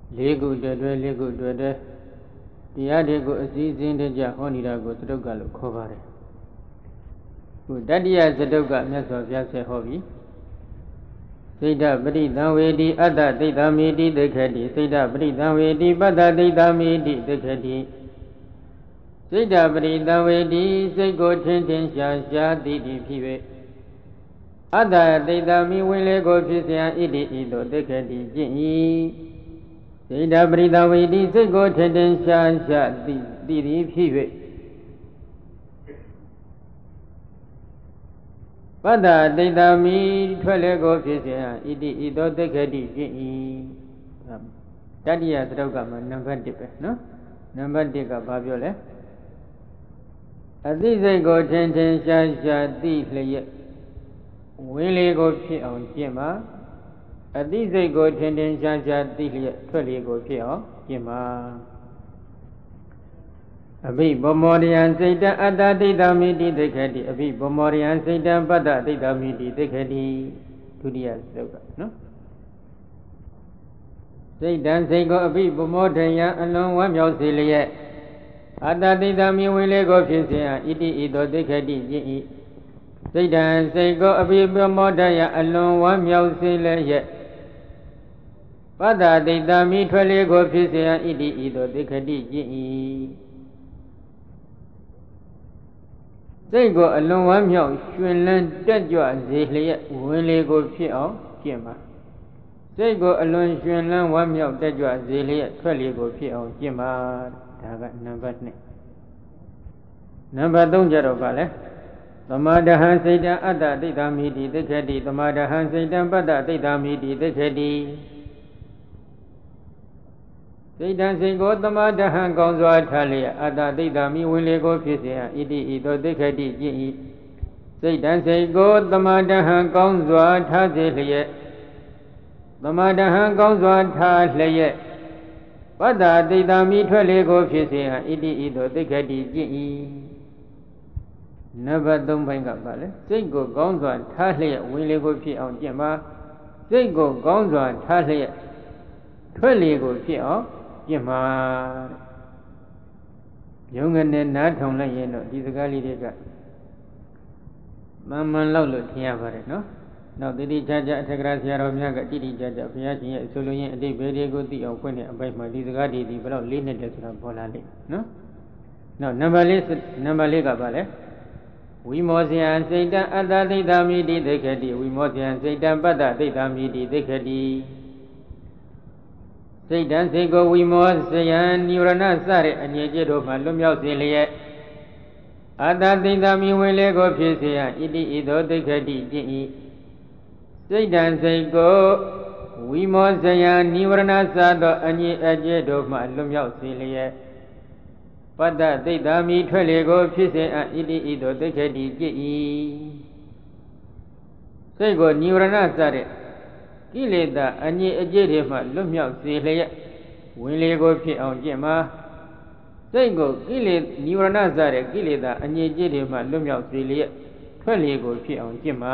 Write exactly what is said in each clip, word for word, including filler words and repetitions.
လေးခုတွဲတွဲလေးခုတွဲတွဲတရားတွေကိုအစည်းအဝေးတကြဟောနေတာကိုသတုတ်ကလို့ခေါ်ပါတယ်ခုတတိယသတုတ်ကမြတ်စွာဘုရားဆက်ဟောပြီစိတ်ဓပရိသံဝေတိအတ္တသိတ္တမိတိသိက္ခတိစိတ်ဓပရိသံဝေတိပတ္တသိတ္တမိတိသိက္ခတိစိတ်ဓပရိသံဝေတိစိတ်ကိုထင်ထင်ရှားရှားသိသိဖြစ်၍အတ္တသိတ္တမိဝင်လေကိုဖြစ်เสียဣတိဤသို့သိက္ခတိကျင့်၏စိတ်ဓပရိသံဝေတိစိတ်ကိုထင်ထင်ရှားရှားသိသိသည်ဖြစ်၍ပတ္တဒိဋ္ဌာမိထွက်လေကိုဖြစ်เสียဣတိဤသို့သိက္ခတိကျင့်၏တတိယသတုတ်ကမှာနံပါတ်တစ်ပဲနော်နံပါတ်တစ်ကဘာပြောလဲအသိစိတ်ကိုထင်ထင်ရှားရှားသိလျက်ဝင်လေကိုဖြစ်အောင်ကျင့်ပါအသိစိတ်ကိုထင်ထင်ရှားရှားသိလျက်ထွက်လေကိုဖြစ်အောင်ကျင့်ပါအဘိဗမောရိယံစိတ်တအတ္တဒိဋ္ဌာမိတိသိက္ခတိအဘိဗမောရိယံစိတ်တပတ္တဒိဋ္ဌာမိတိသိက္ခတိဒုတိယသုတ်ကနော်စိတ်တံစိတ်ကိုအဘိဗမောထယံအလွန်ဝမ်းမြောက်စေလျက်အတ္တဒိဋ္ဌာမိဝင်လေကိုဖြစ်စေဣတိဤသို့သိက္ခတိကျင့်၏စိတ်တံစိတ်ကိုအဘိဗမောထယံအလွန်ဝမ်းမြောက်စေလျက်ပတ္တဒိဋ္ဌာမိထွက်လေကိုဖြစ်စေဣတိဤသို့သိက္ခတိကျင့်၏စိတ်ကိုအလွန်ဝမ်းမြောက်ရှင်လန်းတက်ကြွစေလျက်ဝင်လေကိုဖြစ်အောင်ကျင့်ပါစိတ်ကိုအလွန်ရှင်လန်းဝမ်းမြောက်တက်ကြွစေလျက်ထွက်လေကိုဖြစ်အောင်ကျင့်ပါဒါကနံပါတ်နှစ်နံပါတ်သုံးကြတော့ဗာလဲသမာဒဟံစိတ်တံအတ္တဒိဋ္ဌာမိတိသိက္ခတိသမာဒဟံစိတ်တံပတ္တဒိဋ္ဌာမိတိသိက္ခတိစိတ်တံစိတ်ကိုသမာဒဟံကောင်းစွာထားလျက်အတ္တဒိဋ္ဌာမိဝင်လေကိုဖြစ်စေဣတိဤသို့သိက္ခတိကျင့်၏စိတ်တံစိတ်ကိုသမာဒဟံကောင်းစွာထားစေလျက်သမာဒဟံကောင်းစွာထားလျက်ပတ္တဒိဋ္ဌာမိထွက်လေကိုဖြစ်စေဣတိဤသို့သိက္ခတိကျင့်၏နံပါတ်သုံးပိုင်းကပါလေစိတ်ကိုကောင်းစွာထားလျက်ဝင်လေကိုဖြစ်အောင်ကျင့်ပါစိတ်ကိုကောင်းစွာထားလျက်ထွက်လေကိုဖြစ်အောင်ကျင့်ပါရုံးကနေနားထောင်လိုက်ရင်တော့ဒီစကားလေးတွေကမှန်မှန်လောက်လို့ထင်ရပါတယ်နော်နောက်တိတိကျကျအထက်ကရာဆရာတော်များကတိတိကျကျဘုရားရှင်ရဲ့ဆိုလိုရင်းအတိတ်ဘေတွေကိုသိအောင်ဖွင့်တဲ့အပိုင်းမှာဒီစကားတွေဒီဘယ်တော့လေးနှစ်တည်းဆိုတာပေါ်လာလိမ့်နော်နောက်နံပါတ်လေးနံပါတ်လေးကပါလဲဝိမောဇယံစိတ်တံအတ္တဒိဋ္ဌာမိတိသိက္ခတိဝိမောဇယံစိတ်တံပတ္တဒိဋ္ဌာမိတိသိက္ခတိစိတ်တံစိတ်ကိုဝိမောဇယံနိဝရဏစတဲ့အငြိကျတို့မှလွတ်မြောက်စေလျက်အတ္တဒိဋ္ဌာမိဝင်လေကိုဖြစ်စေရဣတိဤသို့သိက္ခတိကျင့်၏စိတ်တံစိတ်ကိုဝိမောဇယံနိဝရဏစသောအငြိအကျတို့မှလွတ်မြောက်စေလျက်ပတ္တဒိဋ္ဌာမိထွက်လေကိုဖြစ်စေအဣတိဤသို့သိက္ခတိကျင့်၏စိတ်ကိုနိဝရဏစတဲ့ကိလေသာအငြိအကျတွေမှလွတ်မြောက်စေလျက်ဝင်လေကိုဖြစ်အောင်ကျင့်ပါစိတ်ကိုကိလေနိဝရဏစတဲ့ကိလေသာအငြိအကျတွေမှလွတ်မြောက်စေလျက်ထွက်လေကိုဖြစ်အောင်ကျင့်ပါ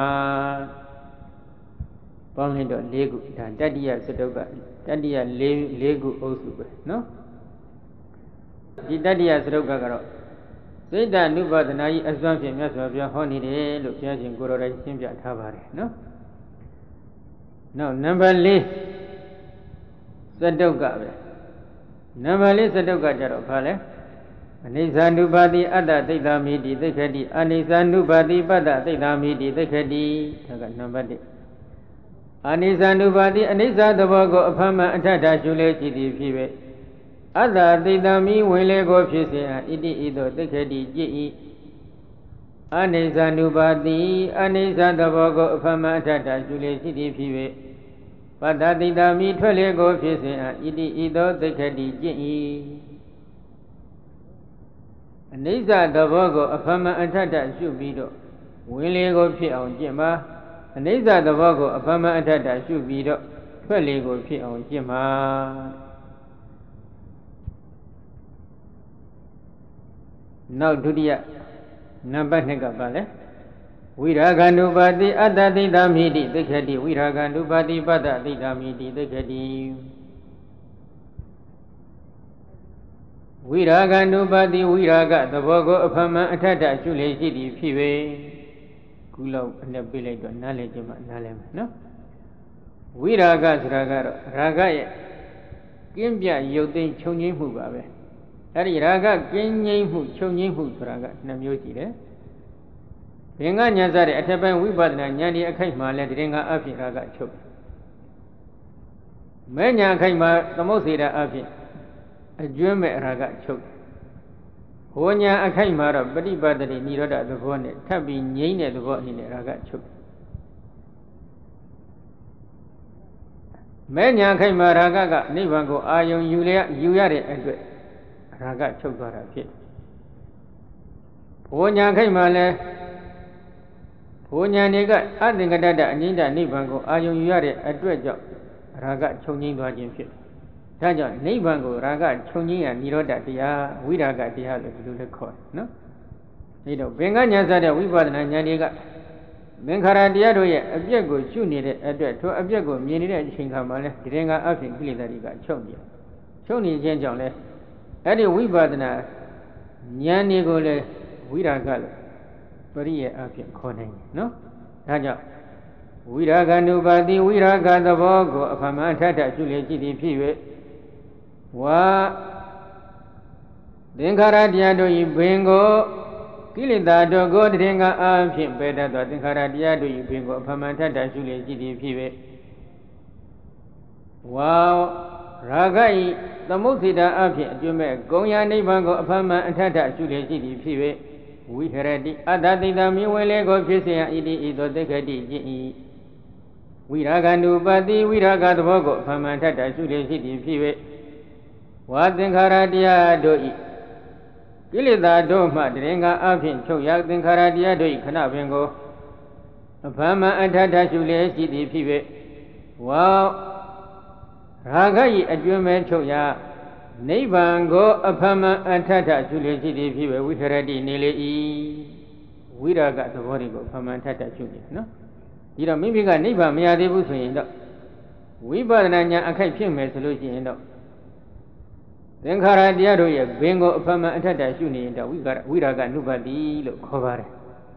ပေါင်းလိုက်တော့၄ခုဒါတတိယစတုကတတိယ၄၄ခုအုပ်စုပဲနော်ဒီတတိယစတုကကတော့စိတ်ဓာနုပါဒနာကြီးအစွမ်းဖြင့်မြတ်စွာဘုရားဟောနေတယ်လို့ဘုရားရှင်ကိုယ်တော်တိုင်ရှင်းပြထားပါတယ်နော်နောက်နံပါတ်၄စတုကပဲနံပါတ်၄စတုကကြတော့ဘာလဲအနိစ္စ ानु ပါတိအတ္တဒိဋ္ဌာမိတိသိက္ခတိအနိစ္စ ानु ပါတိပတ္တဒိဋ္ဌာမိတိသိက္ခတိဒါကနံပါတ်၁အနိစ္စ ानु ပါတိအနိစ္စသဘောကိုအဖမ်းမှအထထရှုလေရှိသည်ဖြစ်၍အတ္တဒိဋ္ဌာမိဝင်လေကိုဖြစ်စေဣတိဤသို့သိက္ခတိကျင့်၏အနိစ္စ ानु ပါတိအနိစ္စသဘောကိုအဖမ်းမှအထထရှုလေရှိသည်ဖြစ်၍ပတ္တဒိဋ္ဌာမိထွက်လေကိုဖြစ်စေဣတိဤသို့သိက္ခတိကျင့်၏အနိစ္စသဘောကိုအဖမ်းမှအထထရှုပြီးတော့ဝင်လေကိုဖြစ်အောင်ကျင့်ပါအနိစ္စသဘောကိုအဖမ်းမှအထထရှုပြီးတော့ထွက်လေကိုဖြစ်အောင်ကျင့်ပါနောက်ဒုတိယနံပါတ်နှစ်ကပါလဲဝိရာဂ ानु ပါတိအတ္တဒိဋ္ဌာမိတိသိက္ခတိဝိရာဂ ानु ပါတိပတ္တဒိဋ္ဌာမိတိသိက္ခတိဝိရာဂ ानु ပါတိဝိရာဂသဘောကိုအဖမှန်အထက်တရှုလေရှိသည်ဖြစ်ပေခုလောက်အနဲ့ပြလိုက်တော့နားလည်ခြင်းမှနားလည်မယ်နော်ဝိရာဂဆိုတာကတော့ရာဂရဲ့ကင်းပြရုပ်သိမ်းချုပ်ငြိမ်းမှုပါပဲအဲဒီရာဂကင်းငြိမ်းမှုချုပ်ငြိမ်းမှုဆိုတာကနှစ်မျိုးရှိတယ်ဘင်္ဂဉာဏ်စတဲ့အထက်ပိုင်းဝိပဿနာဉာဏ်ဒီအခိုက်မှာလဲတရင်ကအဖြစ်ရာဂချုပ်မဲညာအခိုက်မှာသမုတ်စေတာအဖြစ်အကျွမ်းမဲ့ရာဂချုပ်ဟောညာအခိုက်မှာတော့ပฏิပတ်တိနိရောဓသဘောနဲ့ထပ်ပြီးငြိမ်းတဲ့သဘောအနေနဲ့ရာဂချုပ်မဲညာအခိုက်မှာရာဂကနိဗ္ဗာန်ကိုအာယုံယူရယူရတဲ့အတွက်ရာဂချုပ်သွားတာဖြစ်ဟောညာအခိုက်မှာလဲဘုံညာတွေကအသင်္ကတတအငြိမ့်တနိဗ္ဗာန်ကိုအာယုံယူရတဲ့အတွက်ကြောင့်ရာဂချုပ်ငြိမ်းသွားခြင်းဖြစ်တယ်ဒါကြောင့်နိဗ္ဗာန်ကိုရာဂချုပ်ငြိမ်းရနိရောဓတရားဝိရာဂတရားလို့ဒီလိုလက်ခေါ်တယ်နော်ဒီတော့ဘင်္ဂဉာဏ်စတဲ့ဝိပဿနာဉာဏ်တွေကသင်္ခါရတရားတို့ရဲ့အပြည့်ကိုရှုနေတဲ့အတွက်ထိုအပြည့်ကိုမြင်နေတဲ့အချိန်ခါမှာလဲဒီရင်ကအဖြစ်ကိလေသာတွေကချုပ်နေတယ်ချုပ်နေခြင်းကြောင့်လဲအဲ့ဒီဝိပဿနာဉာဏ်တွေကိုလဲဝိရာဂလို့ပရိယေအဖြစ်ခေါ်နိုင်တယ်နော်ဒါကြောင့်ဝိရာဂ ानु ပါတိဝိရာဂသဘောကိုအဖမှန်ထထရှုလေရှိသည်ဖြစ်၍ဝါသင်္ခါရတရားတို့၏ဘင်ကိုကိလေသာတို့ကိုတရင်ကအဖြစ်ပယ်တတ်သောသင်္ခါရတရားတို့၏ဘင်ကိုအဖမှန်ထထရှုလေရှိသည်ဖြစ်၍ဝါရာဂ၏သမုတ်စေတာအဖြစ်အကျွမ်းမဲ့ဂုံယာနိဗ္ဗာန်ကိုအဖမှန်အထထရှုလေရှိသည်ဖြစ်၍ဝိဟရတိအတ္တတိတမြင်ဝင်လေကိုဖြစ်เสียဣတိဤသို့သိက္ခတိကျင့်၏ဝိရာဂ ानु ပါတိဝိရာဂသဘောကိုအဖမှန်ထထရှုလေရှိသည်ဖြစ်၍ဝါသင်္ခါရတရားတို့၏ကိလေသာတို့မှတရင်ကအဖြစ်ချုပ်ရသင်္ခါရတရားတို့၏ခဏပင်ကိုအဖမှန်အထထရှုလေရှိသည်ဖြစ်၍ဝါရာဂ၏အကျွမ်းမဲ့ချုပ်ရနိဗ္ဗာန်ကိုအဖမှန်အထထရှုလေရှိသည်ဖြစ်၍ဝိဟရတိနေလေ၏ဝိရာဂသဘောတွေကိုအဖမှန်ထထရှုနေနော်ဒီတော့မိမိကနိဗ္ဗာန်မရသေးဘူးဆိုရင်တော့ဝိပဿနာဉာဏ်အခိုက်ဖြစ်မယ်ဆိုလို့ရှိရင်တော့သင်္ခါရတရားတို့ရဲ့ဘင်ကိုအဖမှန်အထထရှုနေရင်တော့ဝိကာရဝိရာဂ ानु ပါတိလို့ခေါ်ပါတယ်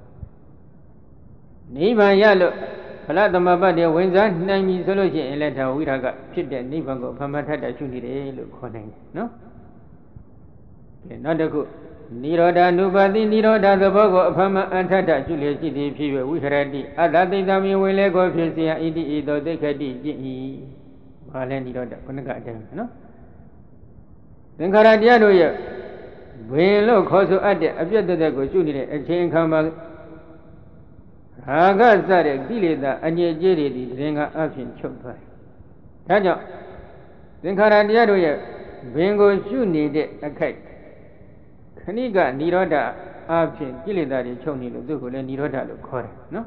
နိဗ္ဗာန်ရလို့ဖလားသမပတ်တွေဝင်စားနိုင်ပြီဆိုလို့ရှိရင်လည်းဒါဝိရာဂဖြစ်တဲ့နိဗ္ဗာန်ကိုအဖမှန်ထထရှုနေတယ်လို့ခေါ်နိုင်တယ်နော်ကဲနောက်တစ်ခုနိရောဓ ानु ပါတိနိရောဓသဘောကိုအဖမှန်အထထရှုလျက်ရှိသည်ဖြစ်၍ဝိဟရတိအတ္တသိတမြင်ဝင်လေကိုဖြစ်เสียဣတိဤသို့သိက္ခတိကျင့်၏ဘာလဲနိရောဓခုနကအတိုင်းနော်သင်္ခါရတရားတို့ရဲ့ဘင်လို့ခေါ်ဆိုအပ်တဲ့အပြည့်တသက်ကိုရှုနေတဲ့အချိန်အခါမှာရာဂစတဲ့ကိလေသာအငြိအကျေးတွေဒီတရင်ကအဖြစ်ချုပ်သွားတယ်ဒါကြောင့်သင်္ခါရတရားတို့ရဲ့ဘင်ကိုရှုနေတဲ့အခိုက်ခဏိကနိရောဓအဖြစ်ကိလေသာတွေချုပ်နေလို့သူ့ကိုလည်းနိရောဓလို့ခေါ်တယ်နော်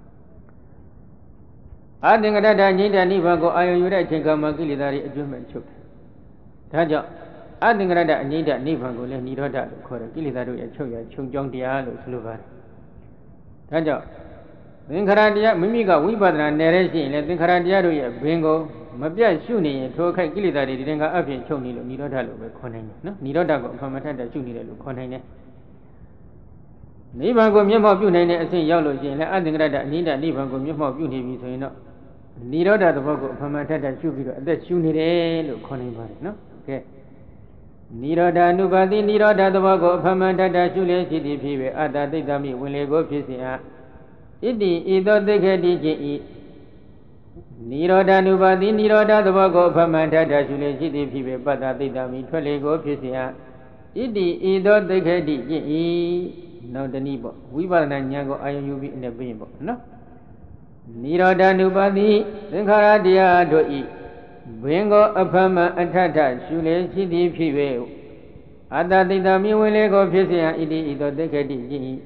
အာသင်္ကတတငြိမ့်တဲ့နိဗ္ဗာန်ကိုအာယုံယူတဲ့အချိန်ခါမှာကိလေသာတွေအကျွမ်းမဲ့ချုပ်တယ်ဒါကြောင့်အသင်္ကရတအငြိမ့်တဲ့နိဗ္ဗာန်ကိုလည်းနိရောဓလို့ခေါ်တယ်ကိလေသာတို့ရဲ့ချုပ်ရချုပ်ကြောင်းတရားလို့ဆိုလိုပါတယ်ဒါကြောင့်သင်္ခါရတရားမိမိကဝိပဿနာနယ်ရရှိရင်လည်းသင်္ခါရတရားတို့ရဲ့ဘင်ကိုမပြတ်ရှုနေရင်ထိုခိုက်ကိလေသာတွေဒီရင်ကအဖြစ်ချုပ်နေလို့နိရောဓလို့ပဲခေါ်နိုင်တယ်နော်နိရောဓကိုအဖမှန်ထထရှုနေတယ်လို့ခေါ်နိုင်တယ်နိဗ္ဗာန်ကိုမျက်မှောက်ပြုနိုင်တဲ့အဆင့်ရောက်လို့ရှိရင်လည်းအသင်္ကရတအငြိမ့်တဲ့နိဗ္ဗာန်ကိုမျက်မှောက်ပြုနေပြီဆိုရင်တော့နိရောဓသဘောကိုအဖမှန်ထထရှုပြီးတော့အသက်ရှုနေတယ်လို့ခေါ်နိုင်ပါတယ်နော်ကဲနိရောဓ ानु ပါတိနိရောဓသဘောကိုအဖမှန်ထထရှုလျက်ရှိသည်ဖြစ်၍အတ္တသိတမိဝင်လေကိုဖြစ်စေအားဣတိဤသို့သိက္ခတိကျင့်၏နိရောဓ ानु ပါတိနိရောဓသဘောကိုအဖမှန်ထထရှုလျက်ရှိသည်ဖြစ်၍ပတ္တသိတမိထွက်လေကိုဖြစ်စေအားဣတိဤသို့သိက္ခတိကျင့်၏နောက်တနည်းပေါ့ဝိပဿနာဉာဏ်ကိုအာရုံယူပြီးအနေပြရင်ပေါ့နော်နိရောဓ ानु ပါတိသင်္ခါရတရားတို့၏ဘင်ကိုအဖမှန်အထထရှုလေရှိသည်ဖြစ်၍အတ္တသိတမြင်ဝင်လေကိုဖြစ်စေရန်ဣတိဤသို့သိက္ခတိကျင့်၏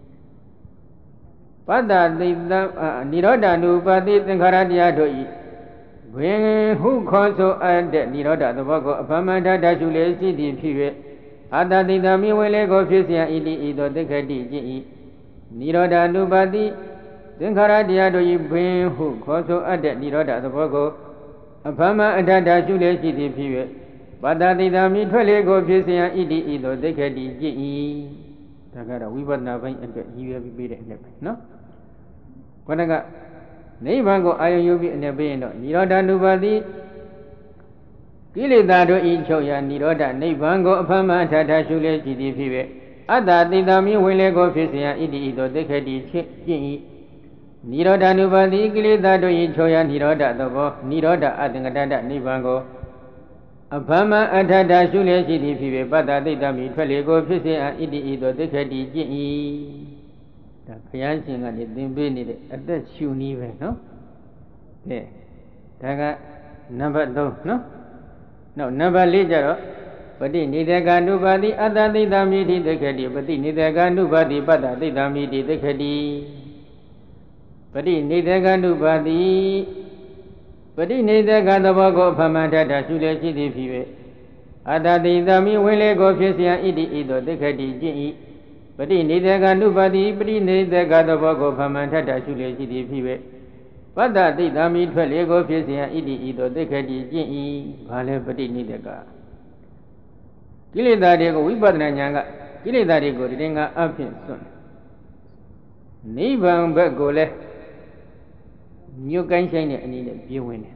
ပတ္တသိတနိရောဓ ानु ပါတိသင်္ခါရတရားတို့၏ဘင်ဟုခေါ်ဆိုအပ်တဲ့နိရောဓသဘောကိုအဖမှန်ထထရှုလေရှိသည်ဖြစ်၍အတ္တသိတမြင်ဝင်လေကိုဖြစ်စေရန်ဣတိဤသို့သိက္ခတိကျင့်၏နိရောဓ ानु ပါတိသင်္ခါရတရားတို့၏ဘင်ဟုခေါ်ဆိုအပ်တဲ့နိရောဓသဘောကိုအဖမှန်အထထရှုလေရှိသည်ဖြစ်၍ပါဒတိတာမိထွက်လေကိုဖြစ်เสียဣတိဤသို့သိက္ခတိကျင့်၏ဒါကတော့ဝိပဿနာပိုင်းအတွက်ရည်ရွယ်ပြီးပေးတဲ့အနှစ်ပဲနော်ခေါင်းကနိဗ္ဗာန်ကိုအာရုံယူပြီးအနှစ်ပေးရင်တော့និရောဓ ानु ပါတိကိလေသာတို့ဤချုပ်ရာនិရောဓနိဗ္ဗာန်ကိုအဖမ်းမှထထရှုလေကြည်သည်ဖြစ်ပေအတ္တတိတာမိဝင်လေကိုဖြစ်เสียဣတိဤသို့သိက္ခတိကျင့်၏និရောဓ ानु ပါတိကိလေသာတို့ဤချုပ်ရာនិရောဓသဘောនិရောဓအသင်္ကတတနိဗ္ဗာန်ကိုအဖမအထထရှုလျက်ရှိသည်ဖြစ်ပေပတ္တသိတ္တမိထွက်လေကိုဖြစ်စေအဣတိဤသို့သိက္ခတိကျင့်၏ဒါဘုရားရှင်ကနေသင်ပေးနေတဲ့အသက်ရှုနည်းပဲနော်ကဲဒါကနံပါတ်သုံးနော်နောက်နံပါတ်လေးကျတော့ပฏิနိဒေကာနုပါတိအတ္တသိတ္တမိတိသိက္ခတိပฏิနိဒေကာနုပါတိပတ္တသိတ္တမိတိသိက္ခတိပฏิနိဒေကာနုပါတိပฏิနိဒေကသဘောကိုဖမှန်ထထရှုလျက်ရှိသည်ဖြစ်၍အတ္တတိသမိဝင်လေကိုဖြစ်เสียဣတိဤသို့သိက္ခတိကျင့်၏ပฏิနိဒေကနုပါတိပฏิနိဒေကသဘောကိုဖမှန်ထထရှုလျက်ရှိသည်ဖြစ်၍ပတ္တတိသမိထွက်လေကိုဖြစ်เสียဣတိဤသို့သိက္ခတိကျင့်၏ဘာလဲပฏิနိဒေကကိလေသာတွေကိုဝိပဿနာဉာဏ်ကကိလေသာတွေကိုဒီတင်ကအဖြစ်စွန့်နိဗ္ဗာန်ဘက်ကိုလည်းညွတ်ကိုင်းဆိုင်တဲ့အနေနဲ့ပြေးဝင်တယ်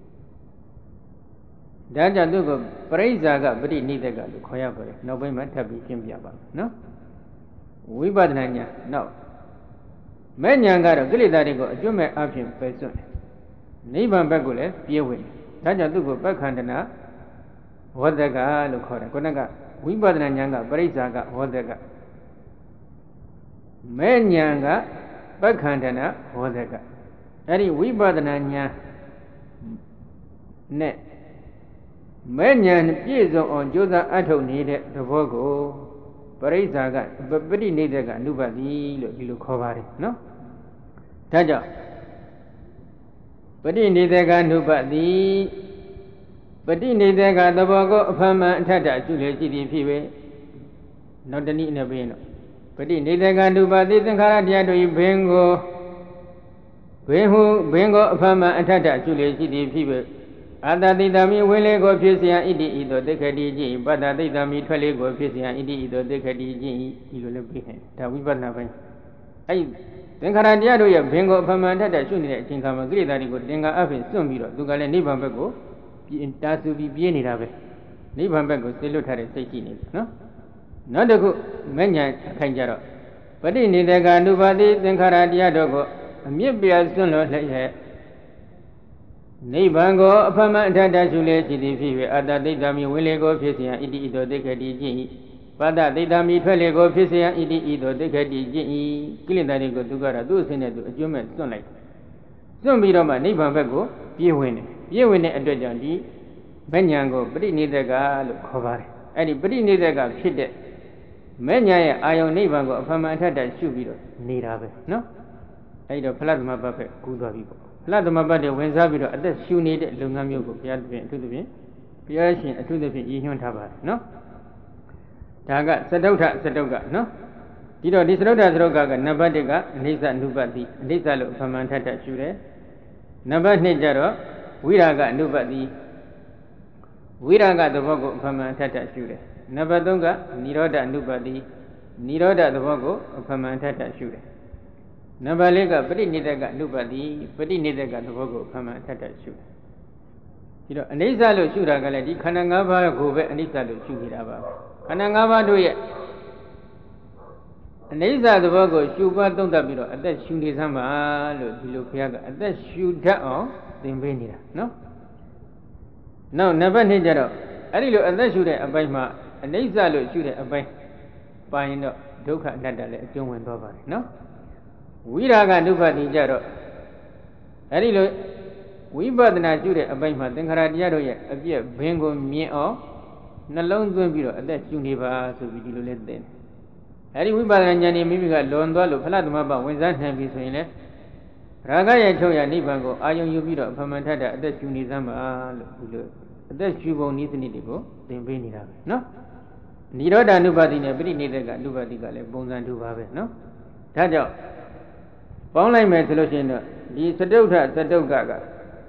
ဒါကြောင့်သူကပရိစ္ဆာကပฏิနိဒကလို့ခေါ်ရပါတယ်နောက်ပိုင်းမှာထပ်ပြီးရှင်းပြပါမယ်နော်ဝိပဿနာဉာဏ်နောက်မဲ့ဉာဏ်ကတော့ကိလေသာတွေကိုအကျွတ်မဲ့အဖြစ်ပယ်စွန့်တယ်နိဗ္ဗာန်ဘက်ကိုလည်းပြေးဝင်တယ်ဒါကြောင့်သူကပက္ခန္တနာဝဒကလို့ခေါ်တယ်ခုနကဝိပဿနာဉာဏ်ကပရိစ္ဆာကဝဒကမဲ့ဉာဏ်ကပက္ခန္တနာဝဒကအဲ့ဒီဝိပဿနာဉာဏ်နဲ့မဲ့ဉာဏ်ပြည့်စုံအောင်ကြိုးစားအထုတ်နေတဲ့သဘောကိုပရိစ္ဆာကပฏิနိဒေကအနုပါတိလို့ဒီလိုခေါ်ပါတယ်နော်ဒါကြောင့်ပฏิနိဒေကအနုပါတိပฏิနိဒေကသဘောကိုအဖမ်းမှန်အထက်တရှုလေရှိသည်ဖြစ်ပဲနောက်တနည်းနဲ့ပြရင်တော့ပฏิနိဒေကအနုပါတိသင်္ခါရတရားတို့ဤဘင်ကိုဘင်ဟုဘင်ကိုအဖမအထထရှုလေရှိသည်ဖြစ်ပေအတ္တတိတမိဝင်လေကိုဖြစ်เสียဣတိဤသို့သိက္ခတိကျင့်ပတ္တတိတမိထွက်လေကိုဖြစ်เสียဣတိဤသို့သိက္ခတိကျင့်ဤလိုလည်းပြီးဟဲ့ဒါဝိပဿနာပိုင်းအဲ့သင်္ခါရတရားတို့ရဲ့ဘင်ကိုအဖမအထထရှုနေတဲ့အချိန်ခါမှာကိလေသာတွေကိုသင်္ခါအဖြစ်စွန့်ပြီးတော့သူကလည်းနိဗ္ဗာန်ဘက်ကိုတာဆူပြီးပြေးနေတာပဲနိဗ္ဗာန်ဘက်ကိုသိလွတ်ထားတဲ့စိတ်ရှိနေတယ်နော်နောက်တစ်ခုမဲ့ညာအခိုင်ကြတော့ပฏิနိဒေကအနုပါတိသင်္ခါရတရားတို့ကိုအမြင့်ပြစွန့်လို့လျက်နိဗ္ဗာန်ကိုအဖမအထထရှုလေရှိသည်ဖြစ်၍အတ္တသိတ္တမိဝင်လေကိုဖြစ်เสียဣတိဤသို့သိက္ခတိကျင့်၏ပတ္တသိတ္တမိထွက်လေကိုဖြစ်เสียဣတိဤသို့သိက္ခတိကျင့်၏ကိလေသာတွေကိုသူကတော့သူ့အစဉ်နဲ့သူအကျွမ်းမဲ့စွန့်လိုက်စွန့်ပြီးတော့မှနိဗ္ဗာန်ဘက်ကိုပြေးဝင်တယ်ပြေးဝင်တဲ့အတွက်ကြောင့်ဒီမဉ္ဇဉ်ကိုပฏิနိဒေကလို့ခေါ်ပါတယ်အဲ့ဒီပฏิနိဒေကဖြစ်တဲ့မဉ္ဇဉ်ရဲ့အာယုန်နိဗ္ဗာန်ကိုအဖမအထထရှုပြီးတော့နေတာပဲနော်အဲ့တော့ဖလသမဘတ်ပဲကူးသွားပြီပေါ့ဖလသမဘတ်တွေဝင်စားပြီးတော့အသက်ရှူနေတဲ့လုပ်ငန်းမျိုးကိုဘုရားသခင်အထူးသဖြင့်ဘုရားရှင်အထူးသဖြင့်ရည်ညွှန်းထားပါတယ်နော်ဒါကသတုဋ္ဌသတုကနော်ဒီတော့ဒီသတုဋ္ဌသတုကကနံပါတ်တစ်ကအနိစ္စနုပတ္တိအနိစ္စလို့အဖမှန်ထထရှူတယ်နံပါတ်နှစ်ကျတော့ဝိရာဂအနုပတ္တိဝိရာဂသဘောကိုအဖမှန်ထထရှူတယ်နံပါတ်သုံးကនិရောဓအနုပတ္တိនិရောဓသဘောကိုအဖမှန်ထထရှုတယ်နံပါတ်လေးကပฏิနိဒေကအနုပတ္တိပฏิနိဒေကသဘောကိုဖမှန်အထက်ထရှုတယ်ဒီတော့အနိစ္စလို့ရှုတာကလည်းဒီခန္ဓာ၅ပါးကိုပဲအနိစ္စလို့ရှုနေတာပါခန္ဓာ၅ပါးတို့ရဲ့အနိစ္စသဘောကိုရှုပါသုံးသပ်ပြီးတော့အသက်ရှုနေစမ်းပါလို့ဒီလိုဘုရားကအသက်ရှုတတ်အောင်သင်ပေးနေတာနော်နောက်နံပါတ်နှစ်ကျတော့အဲ့ဒီလိုအသက်ရှုတဲ့အပိုင်းမှာအနိစ္စလို့ရှုတဲ့အပိုင်းပိုင်းတော့ဒုက္ခအနတ္တလည်းအကျုံးဝင်သွားပါတယ်နော်ဝိရာဂနုပတ္တိကြတော့အဲ့ဒီလိုဝိပဿနာကျุတဲ့အပိုင်းမှာသင်္ခါရတရားတို့ရဲ့အပြည့်ဘင်းကိုမြင်အောင်နှလုံးသွင်းပြီးတော့အသက်ရှုနေပါဆိုပြီးဒီလိုလဲသင်အဲ့ဒီဝိပဿနာဉာဏ်นี่မိမိကလွန်သွားလို့ဖလားသမဘဝင်စားနိုင်ပြီဆိုရင်လေရာဂရဲ့ချုပ်ရနိဗ္ဗာန်ကိုအာယုံယူပြီးတော့အဖမှန်ထထအသက်ရှုနေစမ်းပါလို့ဒီလိုအသက်ရှုပုံနည်းစနစ်တွေကိုသင်ပေးနေတာပဲနော်និရောဓ ानु ပါတိနဲ့ပရိနိဒေကအနုပါတိကလည်းပုံစံတူပါပဲနော်ဒါကြောင့်ပေါင်းလိုက်မယ်ဆိုလို့ရှိရင်တော့ဒီသတုဋ္ဌသတုကက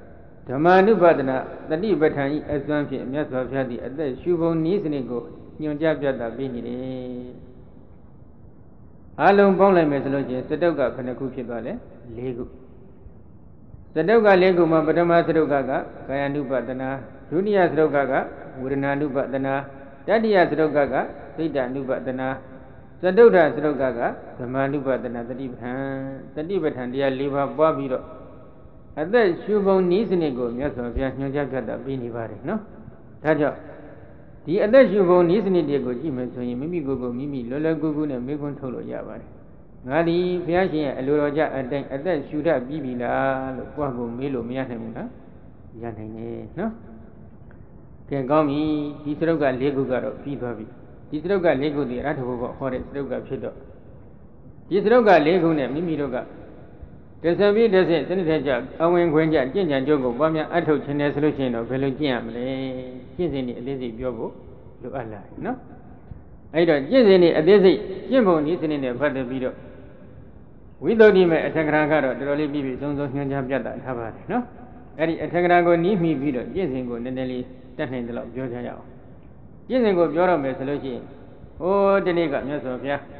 ဓမ္မာနုပါဒနာတတိပဋ္ဌာန်ဤအစွမ်းဖြင့်မြတ်စွာဘုရားသည်အသက်ရှုပုံနည်းစနစ်ကိုညွှန်ကြားပြသပေးနေတယ်အလုံးပေါင်းလိုက်မယ်ဆိုလို့ချင်းစတုတ်ကဘယ်နှခုဖြစ်သွားလဲ၄ခုစတုတ်က၄ခုမှာပထမစတုတ်ကကကာယ ानु ပါဒနာဒုတိယစတုတ်ကကဝေဒနာ ानु ပါဒနာတတိယစတုတ်ကကစိတ်တ ानु ပါဒနာစတုတ္ထစတုတ်ကကဓမ္မာနုပါဒနာတတိပဋ္ဌာန်တတိပဋ္ဌာန်တရား၄ပါးပွားပြီးတော့အသက်ရှုပုံနည်းစနစ်ကိုမြတ်စွာဘုရားညွှန်ကြားပြတာပြီးနေပါတယ်နော်ဒါကြောင့်ဒီအသက်ရှုပုံနည်းစနစ်တွေကိုကြည့်မယ်ဆိုရင်မိမိကိုယ်ကိုမိမိလွယ်လွယ်ကူကူနဲ့မေးခွန်းထုတ်လို့ရပါတယ်ငါဒီဘုရားရှင်ရဲ့အလိုတော်ကြအတိုင်းအသက်ရှုတတ်ပြီးပြီလားလို့ကိုယ့်ကိုမေးလို့မရနိုင်ဘူးလားရနိုင်တယ်နော်ကဲကောင်းပြီဒီစတုတ်က၄ခုကတော့ပြီးသွားပြီဒီစတုတ်က၄ခုဒီအရဟတဘုရားဟောတဲ့စတုတ်ကဖြစ်တော့ဒီစတုတ်က၄ခုနဲ့မိမိတို့ကတဆံပြီးတစ်ဆင့်စနစ်တကျအဝင်ခွင့်ကြကျင့်ကြံကြုတ်ကိုပွားများအထုတ်ခြင်းနဲ့ဆိုလို့ရှိရင်တော့ဘယ်လိုကျင့်ရမလဲကျင့်စဉ်ဒီအသေးစိတ်ပြောဖို့လိုအပ်လာတယ်နော်အဲ့တော့ကျင့်စဉ်ဒီအသေးစိတ်ကျင့်ပုံနည်းစနစ်နဲ့ဖတ်တယ်ပြီးတော့ဝိသုဒ္ဓိမဲ့အထက်ကရာကတော့တော်တော်လေးပြီးပြီးဆုံးဆုံးညွှန်ကြားပြတ်တာထားပါတယ်နော်အဲ့ဒီအထက်ကရာကိုနီးမိပြီးတော့ကျင့်စဉ်ကိုနည်းနည်းလေးတတ်နိုင်တယ်လို့ပြောကြရအောင်ကျင့်စဉ်ကိုပြောရမယ်ဆိုလို့ရှိရင်ဟိုဒီနေ့ကမြတ်စွာဘုရား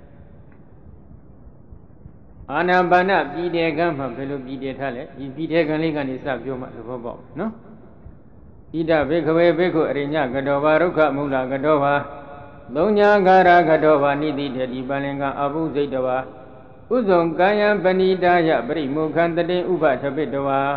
အာနာပါနပြည်တယ်ကံမှာဘယ်လိုပြည်တယ်ထားလဲဒီပြည်တယ်ကံလေးကနေစပြောမှသဘောပေါက်နော်ဣဒဘေခဝေဘေခုအရိညကတောဘာရုခမူလကတောဘာသုံးညာဂါရကတောဘာနိတိတေဒီပလင်္ကာအဘုဇိတဝါဥဇုံကာယံပဏိတာယပရိမုခန္တတေဥပထပိတဝါ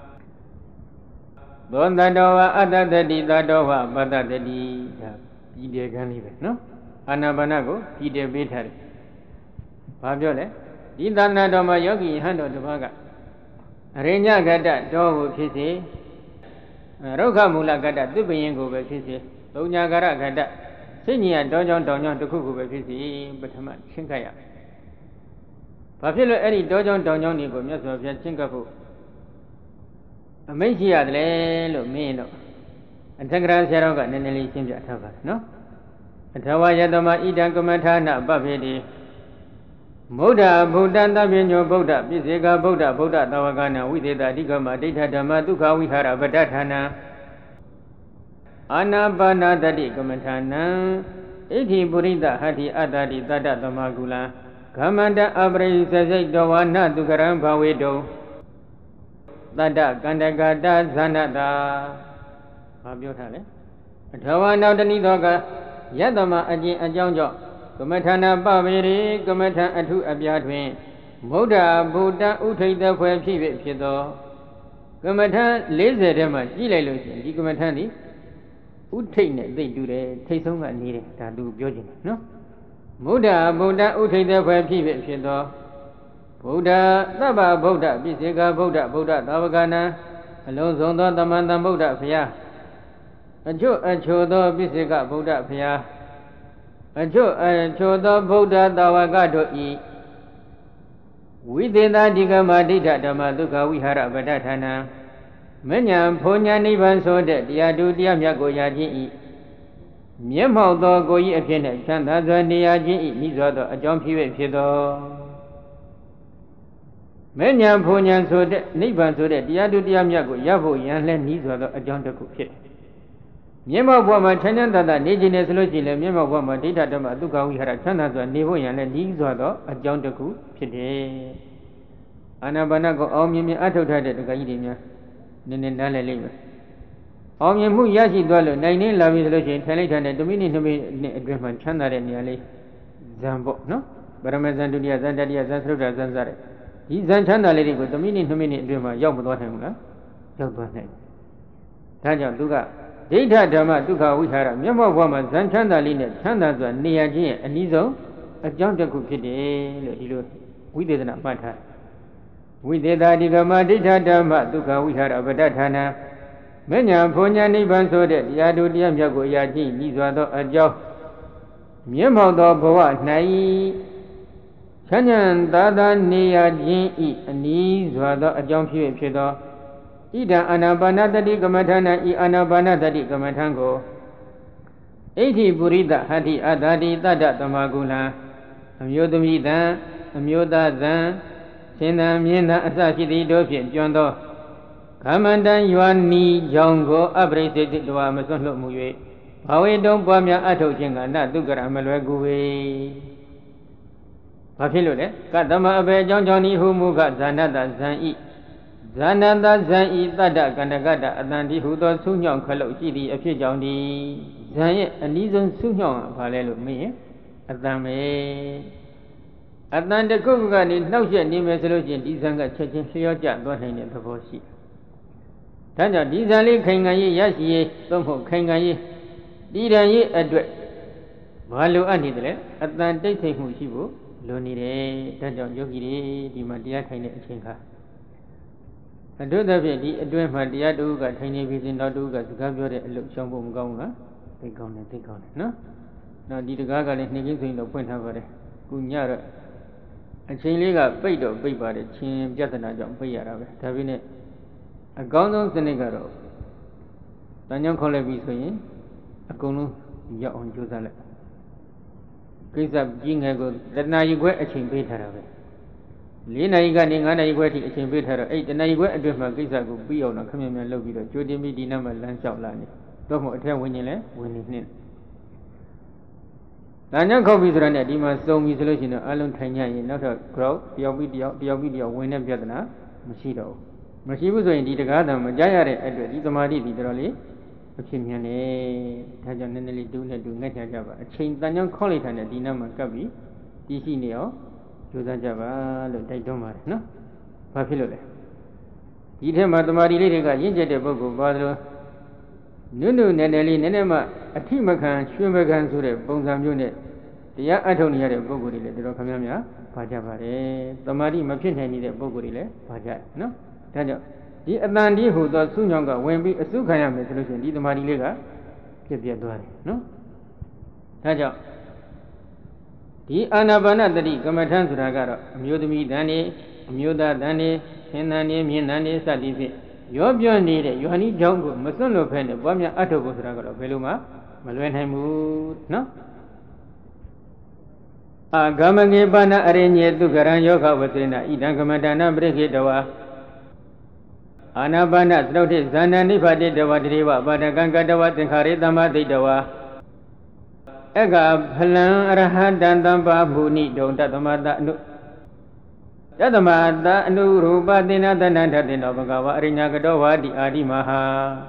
သောတတောဝအတ္တတတိတတောဝပတ္တတတိဒါပြည်တယ်ကံလေးပဲနော်အာနာပါနကိုပြည်တယ်ပေးထားတယ်ဘာပြောလဲဒီသဏ္ဍာန်တော်မှာယောဂီယဟန်တော်တစ်ပါးကအရိညဂတ္တတော်ကိုဖြစ်စေရုက္ခမူလဂတ္တသစ်ပင်ရင်ကိုပဲဖြစ်စေသုံးညာကာရဂတ္တစိတ်ညံတောကြောင်းတောင်ကြောင်းတစ်ခုခုပဲဖြစ်စေပထမချင်းကပ်ရဘာဖြစ်လို့အဲ့ဒီတောကြောင်းတောင်ကြောင်းတွေကိုမြတ်စွာဘုရားချင်းကပ်ဖို့အမိန့်ရှိရတယ်လေလို့မင်းတော့အထက်ကရာဆရာတော်ကနည်းနည်းလေးရှင်းပြထားပါတယ်နော်အထဝယတမဣဒံကမထာနာပပိတိဗုဒ္ဓဗုဒ္ဓသဗ္ဗညောဗုဒ္ဓပိစေကဗုဒ္ဓဗုဒ္ဓသဝကနာဝိသေတအဓိကမဒိဋ္ဌဓမ္မဒုက္ခဝိဟာရပဋ္ဌဌာနအာနာပါနာတတိကမထာနံဣတိပုရိသဟတိအတ္တတိတတ္တသမကုလံဂမန္တအပရိသစိတ်တောဝနတုကရံဘဝေတုတတ္တကန္တကတဇာနတာဘာပြောထားလဲအထဝနောက်တနည်းသောကယတမအကျင့်အကြောင်းကြောင့်ကမထာနာပဝေရိကမထံအထုအပြားတွင်ဗုဒ္ဓဗုဒ္ဓဥထိတ်တဖွယ်ဖြစ်ဖြစ်သောကမထံ၄၀ထဲမှာကြည့်လိုက်လို့ရှိရင်ဒီကမထံဒီဥထိတ်နဲ့သိတူတယ်ထိတ်ဆုံးကနေတယ်ဒါသူပြောခြင်းနော်ဗုဒ္ဓဗုဒ္ဓဥထိတ်တဖွယ်ဖြစ်ဖြစ်သောဗုဒ္ဓသဗ္ဗဗုဒ္ဓပိစေကဗုဒ္ဓဗုဒ္ဓသာဝကနာအလုံးစုံသောသမန္တဗုဒ္ဓဖျားအကျို့အချို့သောပိစေကဗုဒ္ဓဖျားအကျို့အချို့သောဗုဒ္ဓသာဝကတို့ဤဝိသေသတိကမဒိဋ္ဌဓမ္မဒုက္ခဝိဟာရပဋ္ဌဌာနမဉ္ဇဉ်ဘုံညာနိဗ္ဗာန်ဆိုတဲ့တရားတူတရားမြတ်ကိုရခြင်းဤမျက်မှောက်သောကိုယ်ဤအဖြစ်နဲ့ချမ်းသာစွာနေရခြင်းဤဤစွာသောအကြောင်းဖြစ်ဖြစ်သောမဉ္ဇဉ်ဘုံညာဆိုတဲ့နိဗ္ဗာန်ဆိုတဲ့တရားတူတရားမြတ်ကိုရဖို့ရန်လဲဤစွာသောအကြောင်းတစ်ခုဖြစ်မျက်မှောက်ဘဝမှာချမ်းချမ်းသာသာနေခြင်းနဲ့ဆိုလို့ရှိရင်လည်းမျက်မှောက်ဘဝမှာဒိဋ္ဌဓမ္မဒုက္ခဝိဟာရချမ်းသာစွာနေဖို့ရန်လည်းဤစွာသောအကြောင်းတစ်ခုဖြစ်တယ်အာနာပါနကိုအောင်မြင်မြင်အထောက်ထားတဲ့တက္ကကြီးတွေများနည်းနည်းနားလည်လိမ့်မယ်အောင်မြင်မှုရရှိသွားလို့နိုင်နေလာပြီဆိုလို့ရှိရင်ထိုင်လိုက်ထိုင်တဲ့တစ်မိနစ်နှစ်မိနစ်အတွင်းမှာချမ်းသာတဲ့နေရာလေးဇံပေါ့နော်ပရမဇန်ဒုတိယဇန်တတိယဇန်သုဒ္ဓဇန်စတဲ့ဒီဇန်ချမ်းသာလေးတွေကိုတစ်မိနစ်နှစ်မိနစ်အတွင်းမှာရောက်မသွားနိုင်ဘူးလားရောက်သွားနိုင်ဒါကြောင့်သူကဒိဋ္ဌဓမ္မဒုက္ခဝိဟာရမျက်မှောက်ဘဝမှာဇန်ချမ်းသာလေးနဲ့ချမ်းသာစွာနေရခြင်းရဲ့အနည်းဆုံးအကြောင်းတစ်ခုဖြစ်တယ်လို့ဒီလိုဝိသေသနာမှတ်ထားဝိသေသတိကမဒိဋ္ဌဓမ္မဒုက္ခဝိဟာရပဋ္ဌဌာနမဉ္ဇဉ်ဘုံညာနိဗ္ဗာန်ဆိုတဲ့တရားတူတရားမြတ်ကိုရခြင်းဤစွာသောအကြောင်းမျက်မှောက်သောဘဝ၌ချမ်းချမ်းသာသာနေရခြင်းဤအနည်းစွာသောအကြောင်းဖြစ်ဖြစ်သောဣဒံအာနာပါနတတိကမထာနဤအာနာပါနတတိကမထံကိုဣတိပုရိသဟတိအတ္တတိတတ္တသမကုလံအမျိုးသမီးတံအမျိုးသားတံရှင်တံမြင်းတံအစရှိသည်တို့ဖြင့်ကျွမ်းသော Kamandan Yuani Jongo Abrasited to Amazon Mue. Hawe don't Pamia Ato Jinga, not Dugara Malwague. Papilode, Katama Abe John Johnny who Muga Zanada Zan E. Zananda Zan E. Tada Ganagada, Adandi who does Sunyon Kalo Chidi, a few Johnny Zan and Nizan Sunyon, Palelu me. Adame Adanda Kugan is now yet new resolution, Dizanga Chechin Shioja, don't hang it before she. Tanja Dizali Kangayi Yashi, Tomo Kangayi, Didayi Adwet Malu Anidle, Adante Mushibu, Lonire, Tanja Yogi, Dimadia Kane Chinka. I do the very Adwet Madia Duga, Tiny Vision Duga, Gabio, look Shambum Gonga, they gone and take on it, no? Now, did Gaga is negating the point of it. Gunyara. A Chiliga paid of big body, Chin Jatana John Payara, having it. A Gondon Senegaro. Danyon Colebi saying, a Gonu Ya on Josale. Chris up Jingago, that now you were a chin beater of it. Lina Iganing and I waiting a chin beater, eight and I went with my Gizago be on a coming and love you, Judy Midi number Lance Outline. Don't tell when you left, when it's in. Nanya copies run at Dima so mutilation of Alun Tanya, not a crowd, the Obidia, the Obidia, Winner Jadana, Machido. Machibu indeed a garden, Majaya at the Madi, literally, a chimney, Tajanelli do not do Neta Java, a chain Danyan Collet and a Dinama Gabi, D C Neo, Juda Java, Doma, no? Papilole. Ita Matamari Liga, Yinja Bogo, Badro, Nunu Nenelli Nenema, a Timakan, Shumakan Sure, Bonsam unit. The Antonia Boguri, the Rocamia, Pajabare, the Mari Mapin needed Bogurile, Paja, no? Taja. The Atlandi who does soon younger when we a Sukayam resolution, the Mari Lega, Kipia Dwari, no? Taja. The Anabana, the Kamatan Suragara, Mudami Dani, Muda Dani, Henani, Minani, Sadifi. You're beyond needed, you need Jongo, Masono Pen, Bamia Atobus Ragara, Veluma, Malwenhamu, no? Gamangi Bana Arene to Garan Yoga Vasina, Idangamadana Brigadawa Anabana, Slotis, Zana Nipadi Dawa Driva, Badaganga Dawa, Tinkaridama de Dawa Ega, Palan, Rahan, Dandamba, Buni, don't Tatamada. Yadamada, Nuru, Badina, the Nanda de Novagawa, Rinagadawa, the Adimaha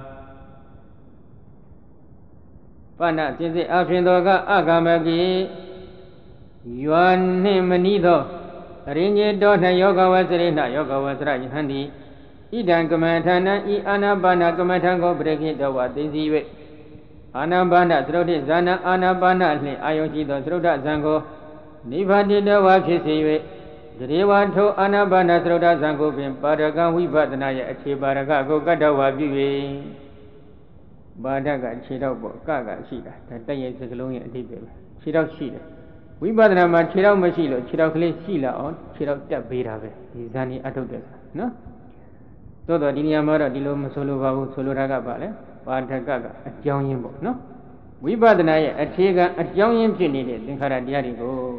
Pana, Tizi Afrindoga, Agamagi. Yuan Manido, Ringe Dona Yoga was Rena, Yoga was right handy. Idan Kamatana, I Anabana Kamatango break it over the Ziwe. Anabana, Trodi Zana, Anabana, Ayoji, the Troda Zango, Niva did the Wakisiwe. The Rewato Anabana Troda Zango, Badagan, we Badanaya, Chibaraga, go Gadawa Biwe. Badaga, Chidabo, Gaga, Shida, that day is a glowing at the Chidao Shida. We bought a man, Chirao Machilo, Chirao Clay Sila on, Chirao Tabirave, Zani Atodes, no? So the Diniamara, Dilum Solo, Soloraga Bale, Pantagaga, at Yimbo, no? We bought an eye at Chiga, at Young Impunity, in Karadiarigo.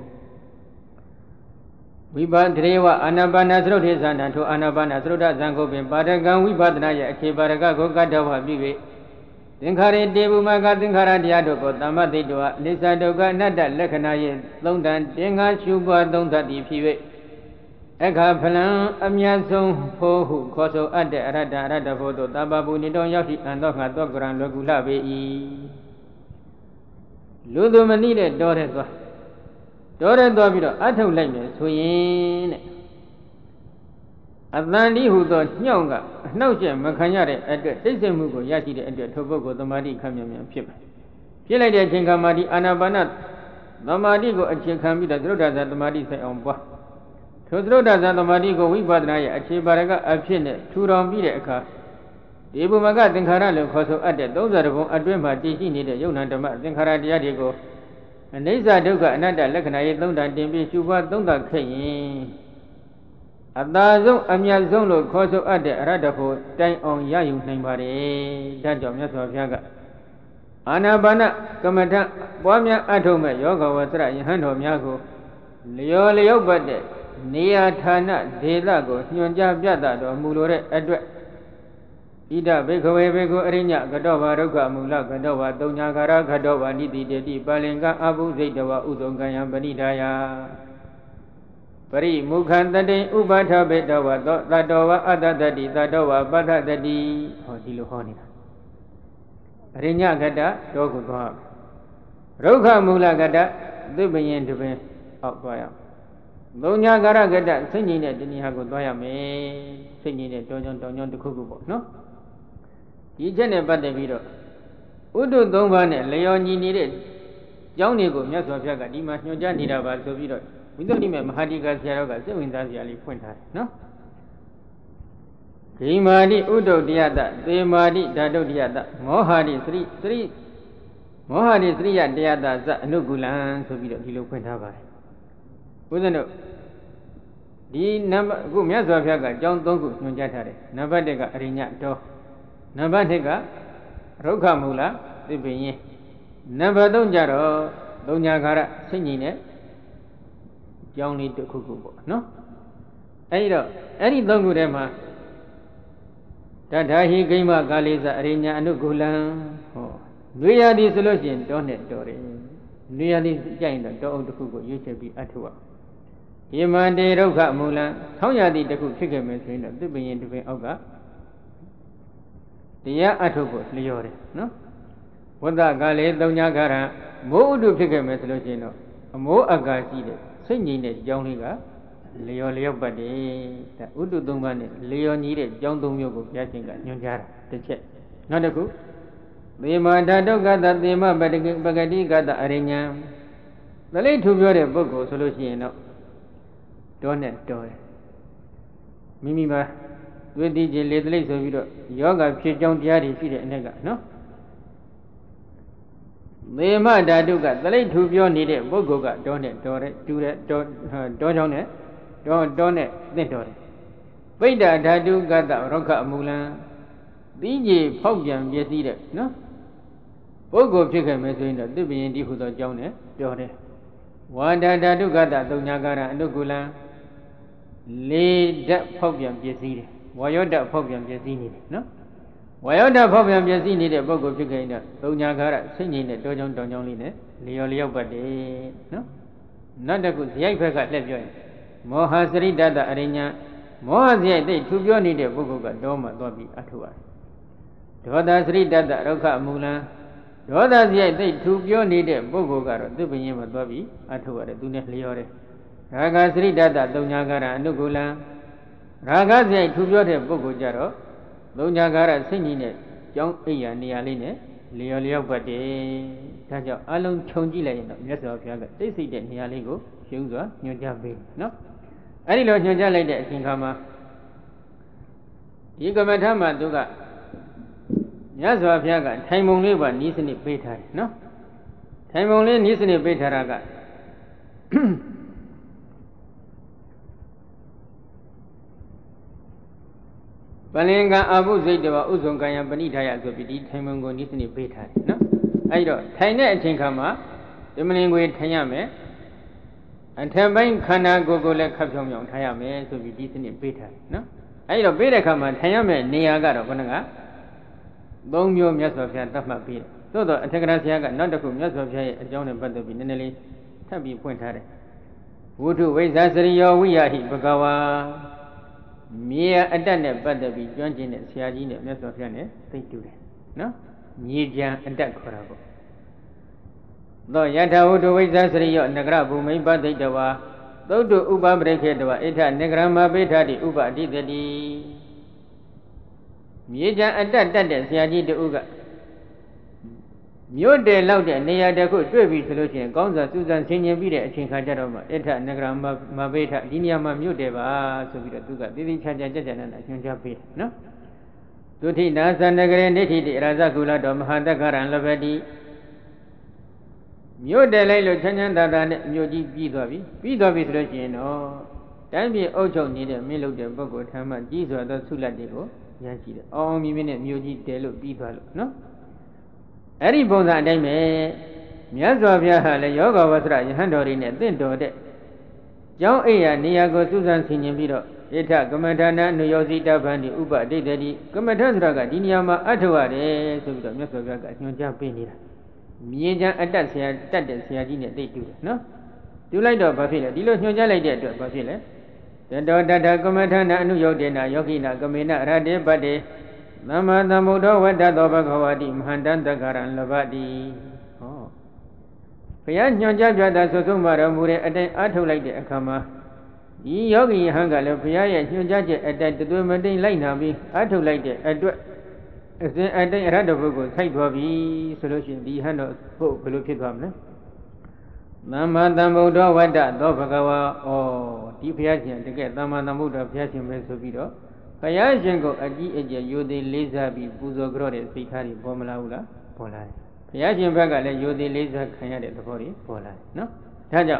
We bought Dreva, Anabana Zrodizana to Anabana Zroda Zango, Badagan, we bought an eye at Chibaraga, Gadawa Bive. Tinkari Debumaga, Tinkara Diadogo, Tamati Dua, Lisa Doga, Nada, Lekanaye, Londan, Tinga, Shuba, Donda di Pive. Eka Palan, Amiazon, Pohu, Koso, Ade, Rada, Rada Foto, Tababu, Nidon Yashi, and Doga, Dogra, Logulabe. Ludo Manile, Dore, Dore Dobido, Atom Lame, Swin. Atlandi who thought Yonga, no gem, Macanyare, at the Tesemugo, Yaki, and the Tobago, the Madi Kamian Pip. Pila de Chinkamadi, Anabanat, the Madigo, and Chinkami, the Drodas and the Madi say on Bois. To Drodas and the Madigo, we badnaya, a Chibaraga, a chin, two round Bideka. The Bumaga, the Karalo, Coso added, those are the Adrema, Digi needed, Yonatama, the Karadiadigo. And these are Duga, another Lekanay, don't that Dimbi, Shuba, don't that Kay. Adazo Amiazolo Coso Ade Radafo, Dine on Yayu Nambari, Dajom Yaga. Anabana, Kamata, Boamia Atome, Yoga was right in hand of Yago. Leo Leo Bade, Nia Tana, De Lago, Nyonja Biada, or Mulore, Edward. Ida Bekaway Beko Arinya Gadova Roka Mula Gadova Donya Gara Gadova Niti Dedi Balinga Abu Zaidawa Udongaya Banidaya Pari Mukhandade Ubata Bedawa Tadova Adadadi Tadova Badadadi Hodilu Honina Arinya Gada Dogu Roka Mula Gada Dubayan Dubin Outwaya Donya Gara Gada Singing at Dinihago Doyame Singing at Donjon Donjon to Kukubo, no? He generally but the video. Udu don't want a Leon needed. Young Nigo, yes, of Yaga, Dimas, no Janida, but so video. We don't remember Hadiga Sierra, so in that yearly point, no? Dimadi Udo Diada, Demadi Dado Diada, Mohadi three, three, Mohadi three at Diada, Nugulan, so video, Hilo Quintava. Wouldn't know. The number Gumias of Yaga, John Dongu, Nujatare, Navadega, Arena, Do. Nabadega, Rokamula, the Benye. Never don't jaro, don't yagara, singing it. Young need to kukubo, no? Aido, any dongurema. Tata he came a Galiza Arena and Nugulan. Oh, we are the solution, don't it, Dory? We are the giant, don't kuku, you should be at work. Yemande Roka Mula, how ya did the cook chicken machine, the Benye to be Oga. Tia Atobo, Liore, no? What the Gale, Donya Gara, Mo do pick a methodogeno, a more agasi, singing it, John Liga, Leo Leo Bade, the Udu Dumane, Leo needed, John Dumio, Yatinga, Nyara, the check. Not a cook. The Madado got that the Bagadi got the Arena. The late to your book, solution, don't it, do it. Mimima. With the late of video, yoga, Pigeon Diari, Nega, no? The Madaduga, the late who you needed, Bogoga, don't it, don't it, do it, don't, don't on it, don't, don't it, then don't it. Veda Dadu got the Roka Mulan, D J Pogian, yes, either, no? Bogo Chicken Messenger, the being who the John, don't it. One Dadu got that Donagara and Nugula, laid that Pogian, yes, either. Wayoda Pogian Yazini, no? Wayoda Pogian Yazini, the Bogo Pigana, Donagara, singing the Dojon Donjoline, Leo Leo Bade, no? Not a good Yapaka left joint. Mohasri Dada Arena, Mohazia, they two Johnny the Bogoga, Doma, Dobi, Atua. Doda Sri Dada Roka Mula, Doda, they two Johnny the Bogoga, Dubinima Dobi, Atua, the Dunet Leore. Raga Sri Dada, Donagara, Nugula. Ragazia to your book, Jaro, Donagara singing it, young Iya Nialine, Leo Leo Bade, Taja Alon Chongila, yes of Yaga, they see that Nialigo, Shunga, New Jabi, no? Any Lord Jala that Singama Yigamatama Duga Yes of Yaga, time only one needs in it beta, no? Time only needs in it beta raga. Balinga Abu Zaidawa Uzongaya Banitaya Zobidi, Tamango Nisni Beta, no? I don't. Taina and Tinkama, the Malingue Tayame, and Tambain Kana Gogola Kapyong Tayame, so be decent Beta, no? I don't Beta Kama, Tayame, Niagara, Bonaga, Bongyo Miasofia, Tafma Beta. So the Antagrasiaga, not the Miasofia, a John and Banda Binelli, Tabi Pointare. Wutu, wait, that's the yo, we are here, Bagawa. Mere a done but the be joined at Siagin, Mesofia, they do it. No? Nijan and that corabo. Though Yata would always answer your Nagrabu, may but they do. Though to Uba break it, Eta Negrama Beta the Uba did the Mijan and that done Siagi the Uga. Your day loud and near the good baby solution, Gonza Susan Senior Vida, Chinkajama, Eta Negrama Mabeta, Diniama Mudeva, so we do that. Didn't charge a judge and a Japan, no? Tuti Nasa Negranity, Razakula, Domhadakar and Lavadi. Your delay, Lieutenant, that Mudi Bidovi, Bidovi solution, or Tambi Ojo needed Milo de Bogo, Tama, Jesus, the Suladigo, Yashi, all minute Mudi Delo Bido, no? Any bones and they may Miazovia, the yoga was right, handling it, then do it. John A. Niago Susan Senior Video. Ita Kamatana Nuyosita Bandi Uba Didadi Kamatandraga Dinyama Atawade Subda Mesogaka Nyonja Penira Mienja Atasia Tatasia Dina they do no? Do like the Bafila, Dilo Nyonja like that Bafila. The daughter Kamatana Nuyodena Yogina Kamina Rade Bade Nama Namudo Wada Dobagawadi Mhandan Dagaran Lavadi. Oh. Payan Nyonja Jada Sosumara Mure Atu like the Akama. Yogi Hangala Pia, you judge at that the Dumadin Line Nabi, I told like that. I do at the Radavugo, Side Wabi solution, the hand of Pope Pelukidwam. Nama Namuda Wada, Dobagawa, or Deep Yasian to get Nama Namuda Piasim Mesovido. Payajango, a G Aja, you the laser be Buzo Grode, Picari, Bomalaula, Polai. Payajin Bagala, you the laser Kayade, the body, Polai. No? Taja.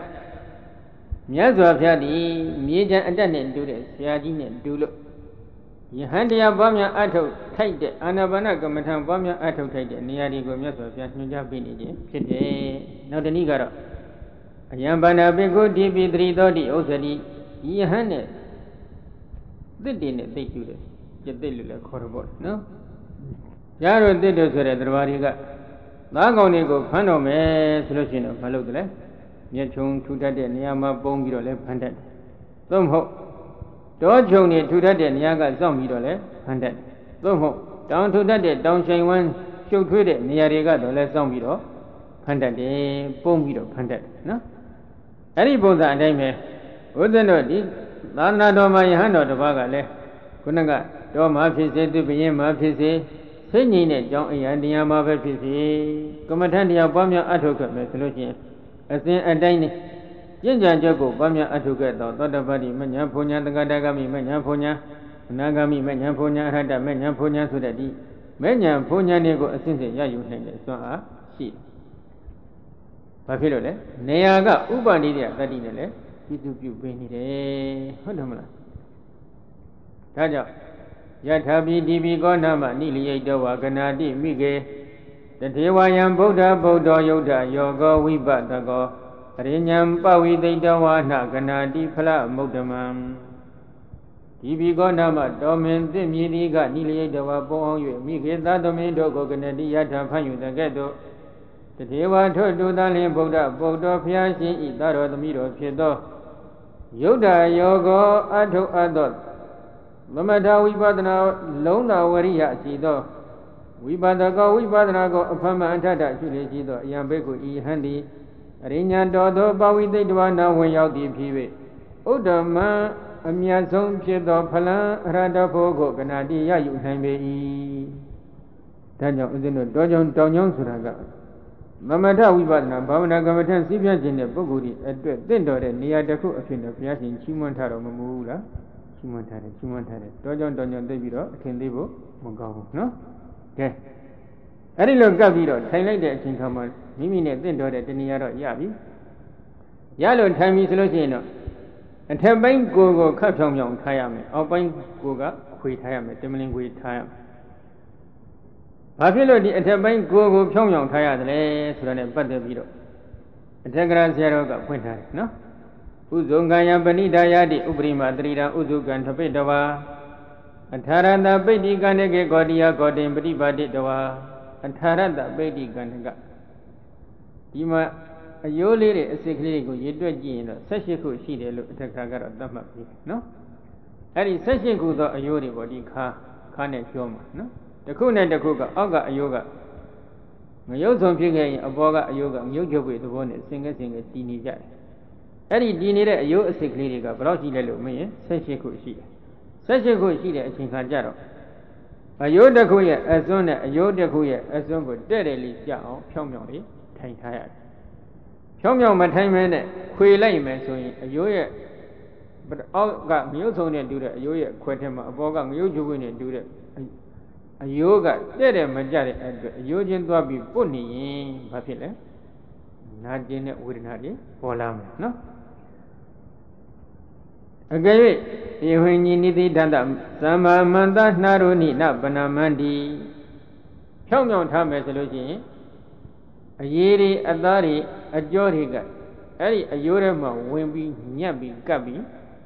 Miazwa Piadi, Mijan and then do this, Yadin and Dulo. Yahandia Bamia Ato, take the Anabana Gomatan Bamia Ato, take the Niadi Gomyaswa, Yasnuja Biniji, Pite, not the Nigara. Ayambana Bego, D B three Dodi, Osadi, Yahane. They didn't take you this. They look like horrible, no? Yaro did us at the Variga. Nagonigo, Panome, solution of Malodle. Yachung to that and Yama Bongiro left handed. Some hope. Dojoni to that and Yaga Zombie left handed. Some hope. Down to that, downshine one, show to it, Niariga, the less zombie handed, Bongiro handed. No? Any bones and I may. Wouldn't know this. Nana do my hand or the Bagale. Kunaga, do my pieces to be in my pieces. Singing it, John and Yama Pieces. Commandant Bamia Atoka, solution. As in a dining, Jinja Jago, Bamia Atuka, the body, Manya Punya, the Gadagami, Manya Punya, Nagami, Manya Punya, had a Manya Punya to the D. Manya Punya Nego, a since Yayu Hang, so ah, she. Papilole, Neaga, Uba Nidia, that in a you do you bring it a Hodamala. Taja Yatabi Dibi Gonama, Nili Dawa, Ganadi, Mige. The Dewayam Buddha Buddha Yoda Yoga Wibatago Rinyam Pawi de Dawana Ganadi Pala Mudamam Dibigo Nama Domin Dimiga Nili Dawa Bon you Migeta Domindo Ganadi Yata Panu the Ghetto The Dewa Todu Dalim Buddha Buddha Piashi Idaro the Miro Piedo Yoda Yogo Ado Adot Mamada Wibadana Lona Waria Sido Wibadago, Wibadago, Apama and Tata, Julido, Yambeku, E. Handy, Rinya Dodo, Bawi de Duana, when out the Pive. Odama, Amiazon, Piedo, Pala, Rada Pogo, Ganadi, Yayu, Hambe. Tanya was in a dojon, Donyon Suraga. Mamada Wibadana, Bavana Gamatan, Sibian in the Boguri, at then daughter, near the cook of the Pias in Chimontaro, Mamula, Chimontare, Chimontare, Dojon, Donyon, Davido, Kendebo, Mongo, no? Okay. I didn't look up here. I like that in common. Mimi then do that in the other Yabi. Yellow time is Lucino. And tell Bang go cut from young Tayame, or Bang Goga, quit Tayame, Demiling with Tayam. I feel the Bang go Pyongyang Taya, the less than a butter video. A Tegra Zero got winter, no? Uzungaya Benida Yadi, Ubrima, Drida, Uzugan, Tapedawa. Antaranda Bedi Ganege Godia Godin Bedi Badi Dawa Antaranda Bedi Ganaga Dima a Yoli a sickly go Yedwajin, Sashiku she de look at Kagara Damapi, no? Any Sashiku the Ayori body car, Kane Shoma, no? The Kuna the Kuga, Oga Yoga. Mayozon Pigay, a Boga Yoga, Yoga with the one singer singer Dini Jai. Any dinner a yo sickly got Brossi Lelo me, Sashiku she. Such a good sheet as in Kajaro. A Yoda Kuya, as soon as a Yoda Kuya, as soon as deadly Yao, Pyongyang, Tang Tired. Pyongyang, my time and Kui Layman, so a Yoya, but all got Muson and do that, Yoya, Quatem, a Bogang, Yoju and do that. A yoga, dead and majority, and Yojin Dobi Bunny, Papilla. Not Janet would not be, Polam, no? Again, when you need the Dandam, Sama Manda Naruni, Nabanamandi. Pyongyang Tam as a Lucy, a Yeri, a Dari, a Joriga, Ari, a Yorema, Wimby, Nyabi, Gabi,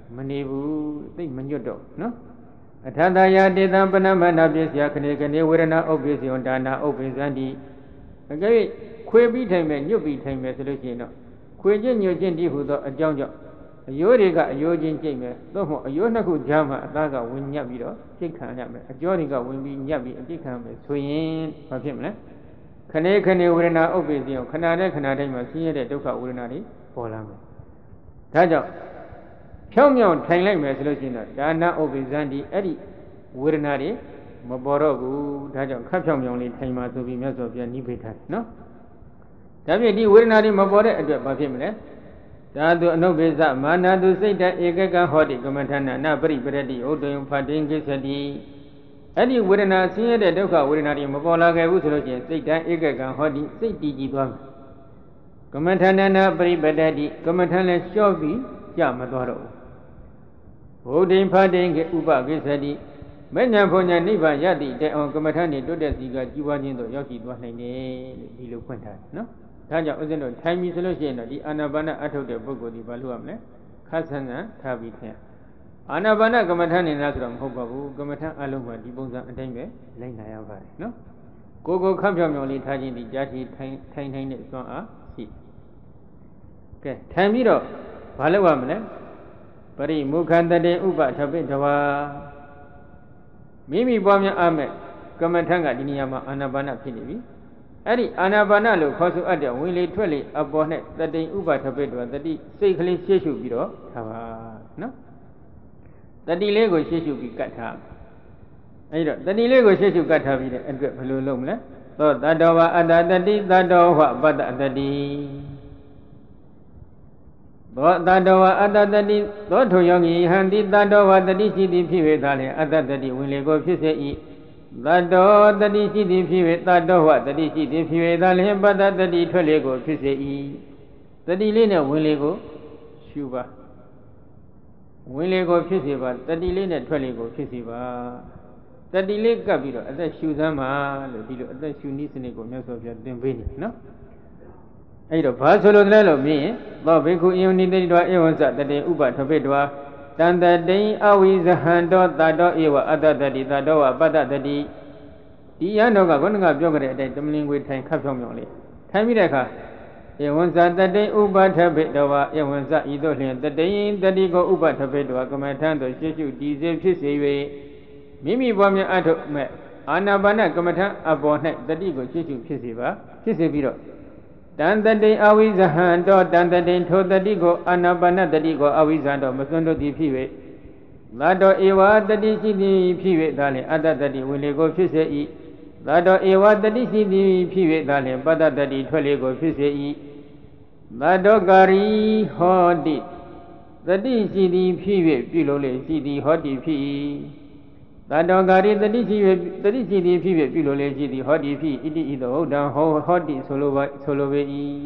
မနေဘူးသိမညွတ်တော့နော်အထာတယာတေတံပဏမနာပစ္စယခဏေခဏေဝေဒနာဥပ္ပစ္စယောဒါနာဥပ္ပဇန္တိအကဲ၍ခွေပြီးထိုင်မယ်ညွတ်ပြီးထိုင်မယ်ဆိုလို့ရှိရင်တော့ခွေချင်းညွတ်ချင်းတည်းဟူသောအကြောင်းကြောင့်အယိုးတွေကအယိုးချင်းကြိတ်မယ်သို့မဟုတ်အယိုးနှစ်ခုကြားမှာအသားကဝင်ညက်ပြီးတော့ကြိတ်ခံရမယ်အကျောတွေကဝင်ပြီးညက်ပြီးအကြိတ်ခံမယ်ဆိုရင်ဘာဖြစ်မလဲခဏေခဏေဝေဒနာဥပ္ပစ္စယောခဏတဲ့ခဏတိုင်းမှာဆင်းရဲတဲ့ဒုက္ခဝေဒနာတွေပေါ်လာမယ်ဒါကြောင့်ဖြောင်းမြောင်းထိုင်လိုက်မယ်ဆိုလို့ရှိရင်တော့ဒါနာဥပ္ပဇန္တိအဲ့ဒီဝေဒနာတွေမပေါ်တော့ဘူးဒါကြောင့်ခပ်ဖြောင်းမြောင်းလေးထိုင်မှာဆိုပြီးမြတ်စွာဘုရားနိဗ္ဗိထားနော်ဒါဖြင့်ဒီဝေဒနာတွေမပေါ်တဲ့အတွက်ဘာဖြစ်မလဲဓာတုအနုပ္ပစ္စမာနတုစိတ်တဧကကဟောတိကမ္မထာနာပရိပရတိဥဒ္ဒယဖတ်တင်ကိစ္စတိအဲ့ဒီဝေဒနာဆင်းရဲတဲ့ဒုက္ခဝေဒနာတွေမပေါ်လာခဲ့ဘူးဆိုလို့ရှိရင်စိတ်တဧကကဟောတိစိတ်တည်ကြည်သွားမယ်ကမ္မထာနာပရိပရတိကမ္မထာလည်းလျှော့ပြီးကြမသွားတော့ဘူးဘုဒ္ဓိဖတ်တင်ကိဥပကိစ္စတိမဉ္ဇဉ်ဘုံညာနိဗ္ဗာန်ရတိတဲ့အောင်ကမ္မထာနေတွတ်တဲ့စီကကြီးပွားခြင်းတို့ရောက်ရှိသွားနိုင်တယ်လို့ဒီလိုဖွင့်ထားတယ်နော်ဒါကြောင့်ဥစဉ်တို့ထိုင်ပြီဆိုလို့ရှိရင်တော့ဒီအာနာပါနအထုတ်တဲ့ပုဂ္ဂိုလ်ဒီဘာလို့ရမလဲခတ်ဆန်းဆန်းထားပြီးခင်အာနာပါနကမ္မထာနေလားဆိုတော့မဟုတ်ပါဘူးကမ္မထာအလုံးကဒီပုံစံအတိုင်းပဲလိုက်နာရပါတယ်နော်ကိုကိုခပ်ဖြောင်ဖြောင်လေးထားခြင်းဒီကြားချီထိုင်ထိုင်ထိုင်တဲ့စွမ်းအားရှိကဲထိုင်ပြီးတော့ဘာလို့ရမလဲပရိမုခန္တတေဥပထပိတဝါမိမိပွားများအားမဲ့ကမ္မထာကဒီနေရာမှာအာနာပါနဖြစ်နေပြီအဲ့ဒီအာနာပါနလို့ခေါ်ဆိုအပ်တဲ့ဝင်လေထွက်လေအပေါ်နဲ့တတိဥပထပိတဝါတတိစိတ်ကလေးရှေ့ရှုပြီးတော့ထားပါနော်တတိလေးကိုရှေ့ရှုပြီးကတ်ထားအဲ့တော့တတိလေးကိုရှေ့ရှုကတ်ထားပြီးတဲ့အတွက်ဘယ်လိုလုပ်မလဲသောတတ္တဝါအတ္တတတိတတ္တောဟပတ္တတတိသောတတ္တဝါအတ္တတတိသောထုံယောဂီဟံတိတတ္တဝါတတိရှိသည်ဖြစ်၍သာလျှင်အတ္တတတိဝင်လေကိုဖြစ်စေ၏တတ္တောတတိရှိသည်ဖြစ်၍တတ္တောဟတတိရှိသည်ဖြစ်၍သာလျှင်ပတ္တတတိထွက်လေကိုဖြစ်စေ၏တတိလေးနဲ့ဝင်လေကိုရှုပါဝင်လေကိုဖြစ်စေပါတတိလေးနဲ့ထွက်လေကိုဖြစ်စေပါတတိလေးကပ်ပြီးတော့အသက်ရှုစမ်းပါလို့ဒီလိုအသက်ရှုနည်းစနစ်ကိုမြတ်စွာဘုရားသင်ပေးနေနော်အဲ့တော့ဘာဆိုလို့လဲလို့မြင်ရင်သောဘိက္ခုယုန်နိတိတောဧဝံစတတေဥပထပိတောတန်တတိအဝိဇဟံတောတတောဧဝအတ္တတတိတတောဝပတ္တတတိဒီရန်တော်ကခေါင်းကပြောကြတဲ့အတိုင်းတမလင်ခွေထိုင်ခပ်ဖြောင်းဖြောင်းလေးထိုင်ပြီးတဲ့အခါဧဝံစတတေဥပထပိတောဧဝံစဤသို့လျှင်တတိတတိကိုဥပထပိတောကမ္မထံသို့ရှေ့ရှုတည်စေဖြစ်စေ၍မိမိပွားများအထုမဲ့အာနာပါနကမ္မထံအပေါ်၌တတိကိုရှေ့ရှုဖြစ်စေပါဖြစ်စေပြီးတော့တန်တတိအဝိဇဟံတောတန်တတိထိုတတိကိုအာနာပါနတတိကိုအဝိဇ္ဇံတော်မစွန့်တို့သည်ဖြစ်၍သတ္တောဧဝတတိရှိသည်ဖြစ်၍ဒါလည်းအတ္တတတိဝင်လေကိုဖြစ်စေ၏သတ္တောဧဝတတိရှိသည်ဖြစ်၍ဒါလည်းပတ္တတတိထွက်လေကိုဖြစ်စေ၏သတ္တောကာရီဟောတိတတိရှိသည်ဖြစ်၍ပြုလို့လေရှိသည်ဟောတိဖြစ်၏သတ္တောကာရီတတိရှိ၍တတိရှိသည်ဖြစ်၍ပြုလို့လေရှိသည်ဟောတိဖြစ်ဣတိဣသောဟုတ်တံဟောဟောတိဆိုလိုပါဆိုလိုပေ၏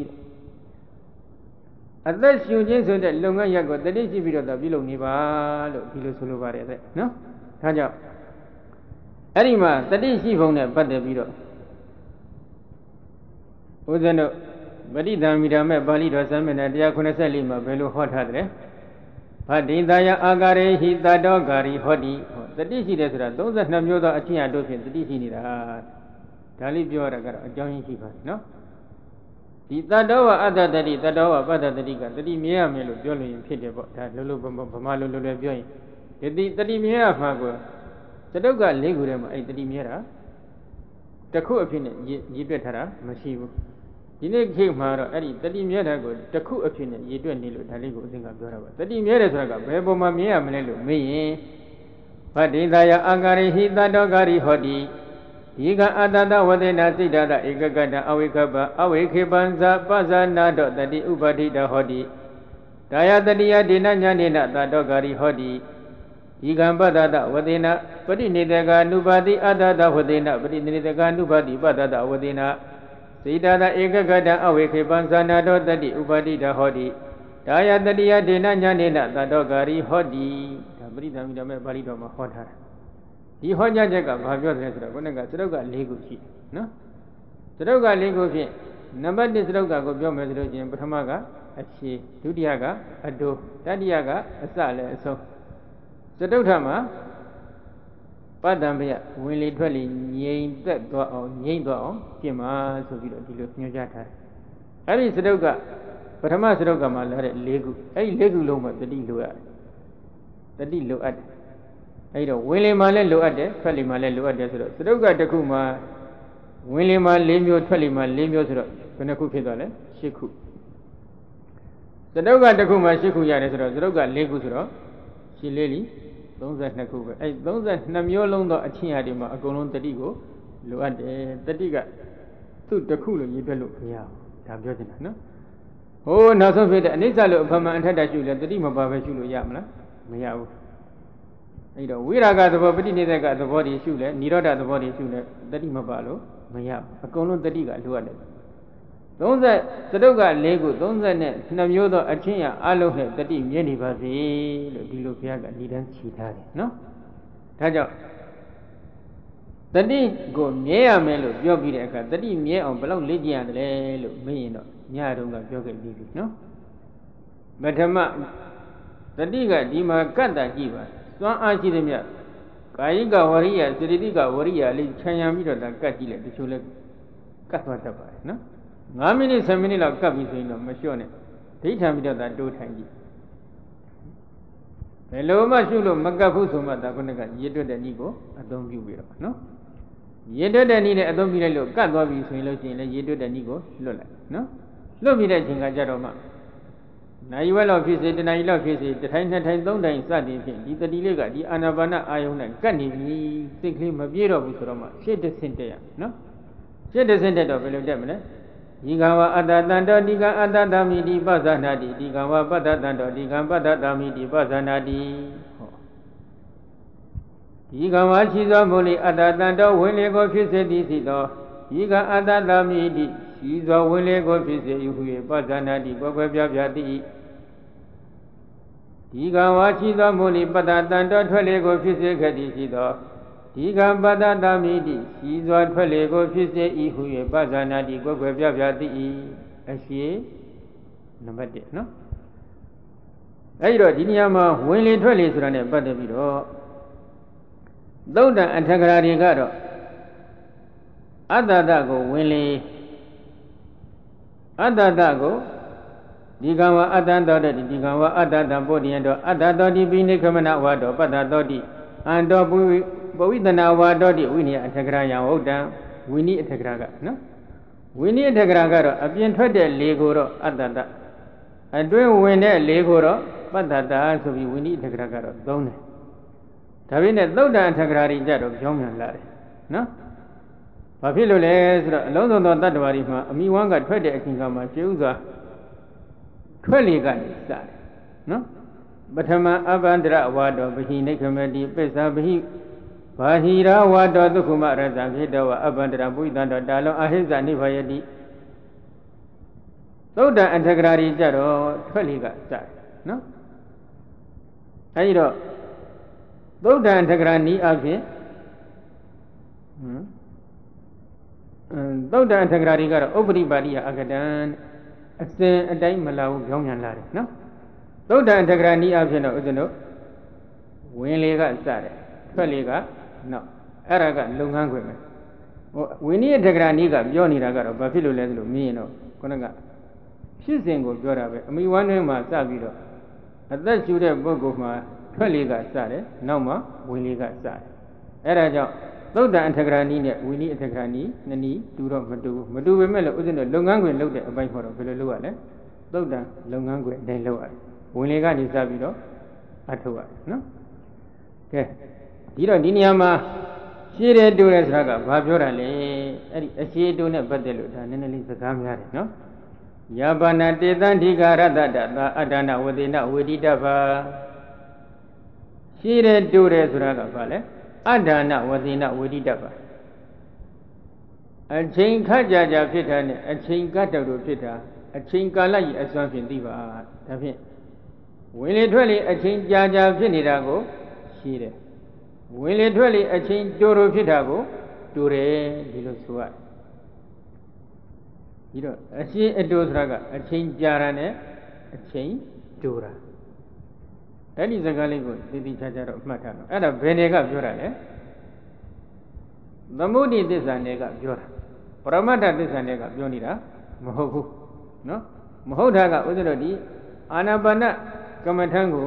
အသက်ရှုခြင်းဆိုတဲ့လုပ်ငန်းရပ်ကိုတတိရှိပြီးတော့ပြုလုပ်နေပါလို့ဒီလိုဆိုလိုပါတယ်တဲ့နော်ဒါကြောင့်အဲ့ဒီမှာတတိရှိပုံနဲ့ပတ်သက်ပြီးတော့ဦးဇင်းတို့ပဋိသင်္မိဓမ္မေပါဠိတော်စံမျက်နှာone eighty-fourမှာဘယ်လိုဟောထားတယ်ဗဒိတယအာဂရေဟိတတောဂာရီဟောတိတတိရှိတယ်ဆိုတာthirty-twoမျိုးသောအချင်းအတို့ဖြင့်တတိရှိနေတာဒါလေးပြောရတာကတော့အကြောင်းရင်းရှိပါတယ်နော်ဒီတတ္တဝအတ္တတတိတတ္တဝပတ္တတတိကတတိမြဲရမယ်လို့ပြောလို့ရင်ဖြစ်တယ်ပေါ့ဒါလုံးလုံးဗမာလိုလိုလည်းပြောရင်ဒီတတိမြဲရမှာကိုသတုတ်က၄ခုထဲမှာအဲ့တတိမြဲတာတစ်ခုအဖြစ်နဲ့ရည်တွက်ထားတာမရှိဘူးဒီနေ့ခေတ်မှာတော့အဲ့ဒီတတိမြဲတာကိုတစ်ခုအဖြစ်နဲ့ရည်တွက်နေလို့ဒါလေးကိုအသင်ကပြောတာပါတတိမြဲတယ်ဆိုတာကဘယ်ပုံမှာမြဲရမလဲလို့မေးရင်ဗဒိတယအာဂရိဟိတတောဂာရိဟောတိဒီကအတ္တတဝဒေနာစိတ္တတဧကကတအဝိကပအဝိခေပံဇပဇာနာတောတတိဥပဋိတဟောတိဒါယတတိယဒေနညာနေနတတောဂာရိဟောတိဒီကံပတ္တတဝဒေနာပရိနိဒေကာနုပါတိအတ္တတဝဒေနာပရိနိဒေကာနုပါတိပတ္တတဝဒေနာစိတ္တတဧကကတအဝိခေပံဇာနာတောတတိဥပဋိတဟောတိဒါယတတိယဒေနညာနေနတတောဂာရိဟောတိဒါပရိသံမိတော်မဲ့ပါဠိတော်မှာဟောထားတာဒီဟောကြားချက်ကဘာပြောတယ်ဆိုတော့ခုနကစတုတ်က၄ခုရှိနော်စတုတ်က၄ခုဖြင့်နံပါတ်oneစတုတ်ကကိုပြောမယ်ဆိုလို့ချင်းပထမက achi dutiya ka ado tatiya ka asa le aso Satuttha ma Padambaya when literally name that or name down Kima so we don't deal with New Jata. I mean Sadoga Patama Sadoga Malare Legu a Legu Loma the Dilu the Dilu at I don't William Male lo at it, Twelly Male lo at it. Sadoga Takuma William Limio Twelima Limio Penaku Pidale Shiku Sadoga Takuma Shiku Yanesro Sadoga Legusro Shileli Those that Nakuba. I those that Namio Londo Achiadima, a Golon Tadigo, Luad Tadiga, to the cooler you look. Yeah, Tabjotina, no? Oh, Nasan Veda, and it's a look of and had that you let the Dima Babashulu Yamla, Mayao. You know, we are got the body, neither got the body shooter, neither got the body shooter, the Dima Balo, Mayao, a Golon Tadiga, Luad. Those that Sadoga Lego, those that Namiodo Achia, Alohe, the team Yenibazi, Dilupiaga, didn't cheat her, no? Taja. The day go near Melo, Yogiraka, the team near on below Lydia and Lelo, Mino, Yarunga, Yoga, no? But the Diga, Dima Kanda Giva, Swan Archidemia, Kaiga Waria, Sidiga Waria, Chayamida, the Katila, the Chula Katwataba, no? How many seminal of copies in the machine? Three times that do tangy. Hello, Mashulo, Magafusuma, the Gunaga, Yedo the Nigo, I don't view it, no? Yedo the Nina, I don't be a look, God love you, so you Yedo the Nigo, Lola, no? Love me that thing, I Jaroma. Now you will of his, and I love his, the time that I don't die inside him, the Dilega, the Anabana Iona, Gandhi, simply Mabiro Busroma, she the Sintea, no? She the Sintea of Velodemina. Digawa Adadando Diga Adadami di Bazanadi, Digawa Badadando, Digam Badadami di Bazanadi. Digawa Chizamoli Adadando, when they go visit this, Diga Adadami di, Chizo when they go visit you, Bazanadi, Bogabia. Digawa Chizamoli Badadando, when they go visit Gadisido. Diga bada damidi, she's what Pelego Fise Ihu, Bazanadi, Gogabia, Ashi, number eight, no? Airo Diniama, Willie Trellis run a Badavido. Doda and Tagarigado Adadago, Willie Adadago, Digawa Adanda, Digawa Adada body and Adadodi Bini Kamana Wado, Badadodi, and Dobu. But we don't know what dodi we need a Tagraya Oda, we need a Tagraga, no? We need a Tagraga, a bien treated Legoro, Adada. I do win a Legoro, but that also we need a Tagraga, don't it? Tavina Loda and Tagrari Jet of Jomian Larry, no? Papilo les, Lodo that Warima, me one got treated a king of my Juza. Twelve guys, no? But Hama Abandra Wado, but he Nikamadi, Pesa, he. Bahira Wado Kumara Zavida Abandra Buidanda Dalo Ahiza Nivayadi Soda and Tagrari Jaro Tweliga Sar, no? Airo Soda and Tagrani Avi Soda and Tagrari got everybody Agadan a say a dime Malau Jongan Lari, no? Soda and Tagrani Avino Udino Winlega Sar, Tweliga. No, Araga, Lungan women. We need a Graniga, Yoni Raga, Bafilo Leslo, me, no, Konaga. She's single, Jorabe, me one name, Savido. At that should have book of my Tweliga Sare, no more, Williga Sare. Eraja, though the Antagrani, we need a Grani, Nani, Duro, Madu, Madu, Melo, wasn't a Lungan looked at a bike for a Villalua, though the Lungan, then lower. Williga is Savido, Atua, no? Okay. Diro Diniama, she read do as Raga, Babjorale, a she do not badelu, and then it's a camera, no? Yabana de Dandiga Radada, Adana, within a Wididava. She read do as Raga Vale, Adana, within a Wididava. A chain Kajaja Pita, a chain Kataru Pita, a chain Kalai, a something diva. Will it really a chain Jaja Pinidago? She read. Will it really a change Doro Pitago? Dure, Dilosua. You know, a change a dose raga, a change Jarane, အချိန်တူတာအဲ့ဒီစကားလေးကိုသိသိချာချာတော့မှတ်ထားတော့အဲ့ဒါဘယ်နေကပြောတာလဲသမုဒိသစ္စာနယ်ကပြောတာပရမတ္ထသစ္စာနယ်ကပြောနေတာမဟုတ်ဘူးနော်မဟုတ်တာကဥစ္စရတိအာနာပါနကမ္မထံကို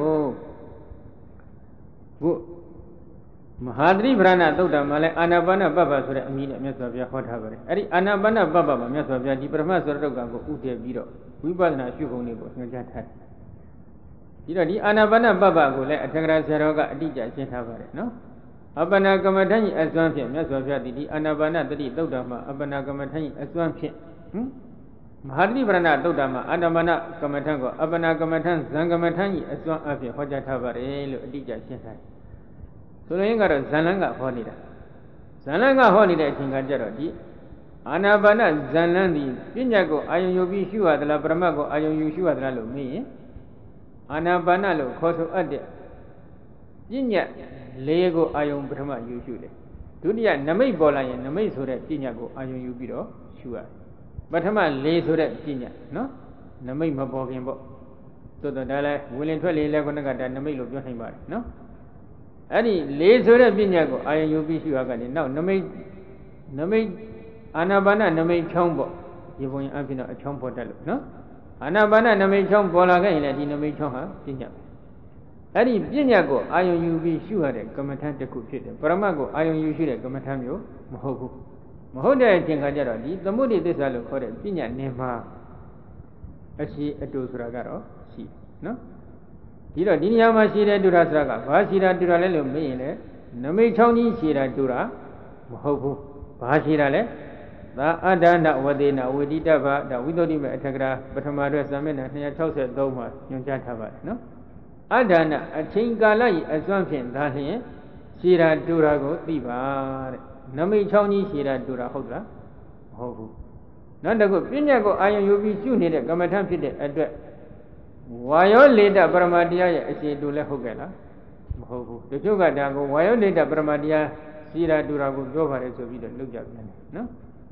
ခုမဟာသတိပ္ပဏသုတ်တံမှာလဲအာနာပါနပပ္ပဆိုတဲ့အမည်နဲ့မြတ်စွာဘုရားဟောထားပါတယ်အဲ့ဒီအာနာပါနပပ္ပမှာမြတ်စွာဘုရားဒီပရမတ်ဆိုတဲ့တုတ်ကကိုဥတည်ပြီးတော့ဝိပဿနာရှုပုံလေးကိုညွှန်ကြားထားတယ်ဒီတော့ဒီအာနာပါနပပ္ပကိုလည်းအထက်ကရာဆရာတော်ကအတိအကျရှင်းထားပါတယ်နော်အပ္ပနာကမ္မထံဤအစွမ်းဖြင့်မြတ်စွာဘုရားဒီဒီအာနာပါနတတိသုတ်တံမှာအပ္ပနာကမ္မထံဤအစွမ်းဖြင့်ဟင်မဟာသတိပ္ပဏသုတ်တံမှာအာနာပါနကမ္မထံကိုအပ္ပနာကမ္မထံဇံကမ္မထံဤအစွမ်းအဖြင့်ဟောကြားထားပါတယ်လို့အတိအကျရှင်းထားတယ်ဆိုရင်ကတော့ဇန်လန်းကဟောနေတာဇန်လန်းကဟောနေတဲ့အချိန်ကကြတော့ဒီအာနာပါနဇန်လန်းဒီပညာကိုအာယုံယူပြီးရှုရသလားပရမတ်ကိုအာယုံယူရှုရသလားလို့မေးရင်အာနာပါနလို့ခေါ်ဆိုအပ်တဲ့ပညာလေးကိုအာယုံပထမယူရှုတယ်ဒုတိယနမိတ်ပေါ်လာရင်နမိတ်ဆိုတဲ့ပညာကိုအာယုံယူပြီးတော့ရှုရတယ်ပထမလေးဆိုတဲ့ပညာနော်နမိတ်မပေါ်ခင်ပေါ့တိုးတော့ဒါလည်းဝင်လင်ထွက်လေလဲခုနကဒါနမိတ်လို့ပြောနိုင်ပါတယ်နော်အဲ့ဒီလေးဆိုတဲ့ပညာကိုအာယုံယူပြီးရှုရကနေနောက်နမိတ်နမိတ်အာနာပါနနမိတ်ချောင်းပေါ့ဒီပုံရင်အပြင်တော့အချောင်းပေါ်တတ်လို့နော်အာနာပါနနမိတ်ချောင်းပေါ်လာခဲ့ရင်လည်းဒီနမိတ်ချောင်းဟာပညာပဲအဲ့ဒီပညာကိုအာယုံယူပြီးရှုရတဲ့ကမ္မထံတစ်ခုဖြစ်တယ်ပရမတ်ကိုအာယုံယူရှုတဲ့ကမ္မထံမျိုးမဟုတ်ဘူးမဟုတ်တဲ့အချိန်ခါကျတော့ဒီသမုဒိသစ္စာလို့ခေါ်တဲ့ပညာနယ်မှာအရှိအတူဆိုတာကတော့ရှိနော်ဒီတော့ဒီနေရာမှာရှိတဲ့တူတာဆိုတာကဘာရှိတာတူတာလဲလို့မေးရင်လည်းနမိတ်ချောင်းကြီးရှိတာတူတာမဟုတ်ဘူးဘာရှိတာလဲသာအဒ္ဒနာဝဒေနာဝေတိတ္တဗဒါဝိသုဒ္ဓိမေအထက်ကရာပထမအတွက်ဇာမေနာနှစ်ရာ၆၃မှာညွှန်ကြားထားပါတယ်နော်အဒ္ဒနာအချိန်ကာလ၏အစွမ်းဖြင့်ဒါလျှင်ရှိတာတူတာကိုသိပါတဲ့နမိတ်ချောင်းကြီးရှိတာတူတာဟုတ်လားမဟုတ်ဘူးနောက်တစ်ခုပညာကိုအာယုံယူပြီးရှုနေတဲ့ကမ္မထဖြစ်တဲ့အတွက်ဝါယောလေတပရမတရားရဲ့အခြေတူလည်းဟုတ်ကဲ့လားမဟုတ်ဘူးတချို့ကဒါကိုဝါယောလေတပရမတရားရှိတာတူတာကိုပြောပါတယ်ဆိုပြီးတော့လောက်ကြပြန်တယ်နော်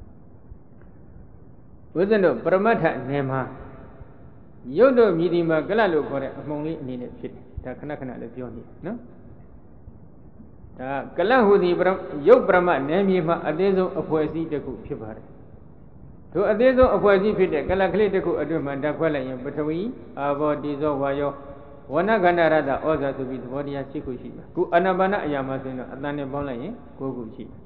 ဝိဇ္ဇနုပရမတ္ထနယ်မှာရုပ်တို့မြည်ဒီမှာကလတ်လို့ခေါ်တဲ့အမှုံလေးအနေနဲ့ဖြစ်တယ်ဒါခဏခဏလည်းပြောနေနော်ဒါကလတ်ဟူသည်ရုပ်ပရမနယ်မြေမှာအသေးဆုံးအဖွဲ့အစည်းတစ်ခုဖြစ်ပါတယ်တို့အသေးဆုံးအဖွဲ့အစည်းဖြစ်တဲ့ကလတ်ကလေးတစ်ခုအတွင်းမှာဓာတ်ခွဲလိုက်ရင်ပထဝီအာဘောတိဇောဝါယောဝဏခန္ဓာရတ္တဩဇာဆိုပြီးသဘောတရား၈ခုရှိတယ်ခုအာနာပါနအရာမှာဆိုရင်တော့အတန်နဲ့ပေါင်းလိုက်ရင်၉ခုရှိတယ်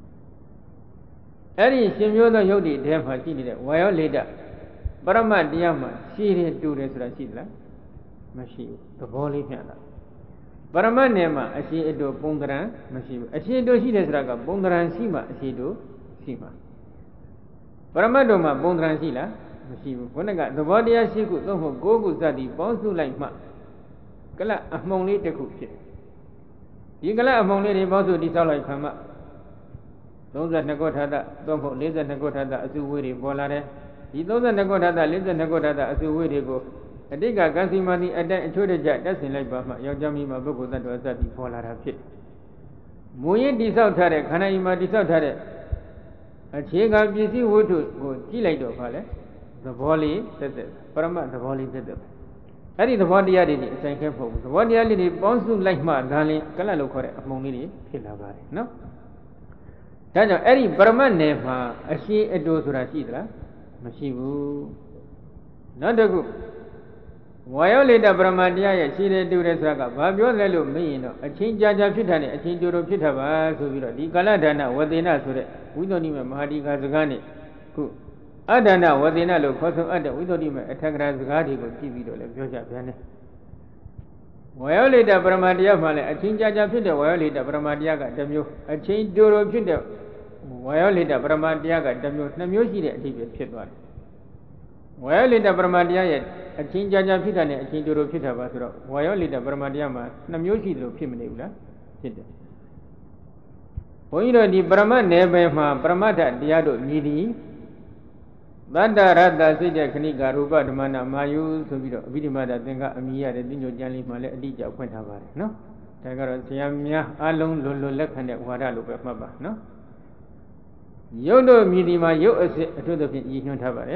အဲ့ဒီရှင်မျိုးသောယုတ်တိထဲမှာရှိနေတဲ့ဝါယောလေတပရမတ်တရားမှာရှိတယ်တူတယ်ဆိုတာရှိသလားမရှိဘူးသဘောလေးမျှတာပရမတ်နယ်မှာအရှိအတူပုံသဏ္ဍာန်မရှိဘူးအရှိအတူရှိတယ်ဆိုတာကပုံသဏ္ဍာန်ရှိမှအရှိအတူရှိမှာပရမတ်တို့မှာပုံသဏ္ဍာန်ရှိလားမရှိဘူးခုနကသဘောတရားရှိခုသို့မဟုတ်၉ခုစသည်ပေါင်းစုလိုက်မှကလတ်အမှုံလေးတစ်ခုဖြစ်ဒီကလတ်အမှုံလေးတွေပေါင်းစုတိဆောက်လိုက်ခါမှ၃၂ခုထာတသို့မဟုတ်၄၂ခုထာတအစုဝေးတွေပေါ်လာတယ်ဒီ၃၂ခုထာတ၄၂ခုထာတအစုဝေးတွေကိုအတိတ်ကကံစီမာတိအတိုင်းအချို့တကြတက်ဆင်လိုက်ပါမှယောက်ျားမိမှာပုဂ္ဂိုလ်သတ္တဝါစသည်ပေါ်လာတာဖြစ်မူရင်းတိဆောက်ထားတဲ့ခန္ဓာဤမှာတိဆောက်ထားတဲ့အခြေခံပစ္စည်းဝတ္ထုကိုကြည့်လိုက်တော့ခါလဲသဘောလေးသက်သက်ပရမတ်သဘောလေးသက်သက်အဲ့ဒီသဘောတရားတွေဒီအဆိုင်ခဲမဟုတ်ဘူးသဘောတရားလေးတွေပေါင်းစုလိုက်မှဒါလင်းကလတ်လို့ခေါ်တဲ့အမှုံလေးတွေဖြစ်လာပါတယ်နော်ဒါကြောင့်အဲ့ဒီပရမတ်နယ်မှာအရှိအတူဆိုတာရှိသလားမရှိဘူးနောက်တစ်ခုဝါယောလေတပရမတ်တရားရဲ့ရှိတယ်တူတယ်ဆိုတာကဘာပြောလဲလို့မေးရင်တော့အချင်းကြာကြာဖြစ်တာနဲ့အချင်းတူတူဖြစ်တာပါဆိုပြီးတော့ဒီကာလဒါနဝသေနဆိုတဲ့ဝိသုဒ္ဓိမေမဟာဒီကာစကားနဲ့ခုအဒ္ဒနာဝသေနလို့ခေါ်ဆိုအပ်တဲ့ဝိသုဒ္ဓိမေအထက်ကရာစကားတွေကိုကြည့်ပြီးတော့လည်းပြောကြပြန်တယ်ဝါယောလေတပရမတ်တရားမှလည်းအချင်းကြာကြာဖြစ်တဲ့ဝါယောလေတပရမတ်တရားကတစ်မျိုးအချင်းတူတူဖြစ်တဲ့ဝါယောလေတပရမတ်တရားကတစ်မျိုးနှစ်မျိုးရှိတဲ့အထိပဲဖြစ်သွားတယ်ဝါယောလေတပရမတ်တရားရဲ့အချင်းကြာကြာဖြစ်တာနဲ့အချင်းတူတူဖြစ်တာပါဆိုတော့ဝါယောလေတပရမတ်တရားမှာနှစ်မျိုးရှိတယ်လို့ဖြစ်မနေဘူးလားဖြစ်တယ်ဘုန်းကြီးတို့ဒီပရမတ်နယ်ပယ်မှာပရမတ္ထတရားတို့မြည်သည်သတ္တရတ္တစိတ်တဲ့ခဏိကရူပဓမ္မနာမာယုဆိုပြီးတော့အဘိဓမ္မာဒသင်္ကအမိရတဲ့တိညိုကျမ်းလေးမှာလည်းအတိအကျဖွင့်ထားပါတယ်နော်ဒါကတော့ဆရာများအလုံးလွန်လွန်လက်ခံတဲ့ဝါဒလို့ပဲမှတ်ပါနော်ရုပ်တို့မြည်ဒီမှာရုပ်အစစ်အထွတ်သဖြင့်ရည်ညွှန်းထားပါတယ်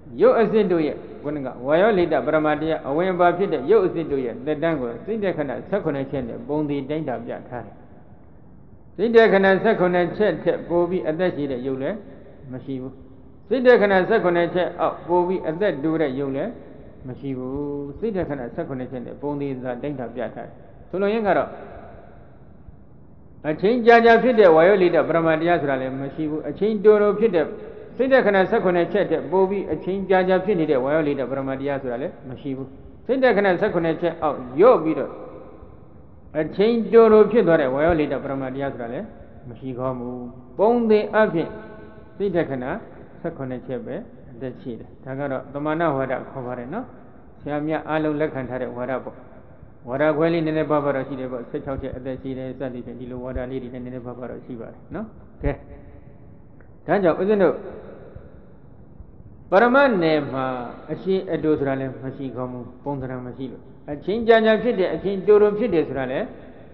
ရုပ်အစစ်တို့ရဲ့ဘုန်းကဝါယောလိတပရမတရားအဝင်ပါဖြစ်တဲ့ရုပ်အစစ်တို့ရဲ့တက်တန်းကိုစိတ်တခဏ၁၈ချက်နဲ့ပုံတည်တိုင်းတာပြထားတယ်စိတ်တခဏ၁၈ချက်ထက်ပိုပြီးအသက်ရှိတဲ့ရုပ်လည်းမရှိဘူးစိတ်တခဏ၁၈ချက်အောက်ပိုပြီးအသက်တိုးတဲ့ရုပ်လည်းမရှိဘူးစိတ်တခဏ၁၈ချက်နဲ့ပုံတည်သာတိုင်းတာပြထားတယ်ဆိုလိုရင်းကတော့အချင်းကြာကြာဖြစ်တဲ့ဝါယောလိတပရမတရားဆိုတာလည်းမရှိဘူးအချင်းတိုးတိုးဖြစ်တဲ့စိတ်တခဏ၁၈ချက်တဲ့ပို့ပြီးအချင်းကြာကြာဖြစ်နေတဲ့ဝါယောလိတပရမတရားဆိုတာလည်းမရှိဘူးစိတ်တခဏ၁၈ချက်အောက်ရော့ပြီးတော့အချင်းတိုးတိုးဖြစ်သွားတဲ့ဝါယောလိတပရမတရားဆိုတာလည်းမရှိကောင်းဘူးပုံသေးအဖြစ်စိတ်တခဏ၁၈ချက်ပဲအသက်ရှိတယ်ဒါကတော့တမနာဝါဒခေါ်ပါတယ်နော်ဆရာမြတ်အားလုံးလက်ခံထားတဲ့ဝါဒပေါ့ဝါဒခွဲလေးနည်းနည်းပါးပါးတော့ရှိတယ်ပေါ့၁၆ချက်အသက်ရှိတယ်စသည်ဖြင့်ဒီလိုဝါဒလေးတွေနည်းနည်းပါးပါးတော့ရှိပါတယ်နော်ကဲဒါကြောင့်ဦးဇင်းတို့ပရမတ်နယ်မှာအရှင်းအတူဆိုတာလည်းမရှိကောင်းဘူးပုံသဏ္ဍာန်မရှိလို့အချင်းကြာကြာဖြစ်တဲ့အချင်းတူတူဖြစ်တယ်ဆိုတာလည်း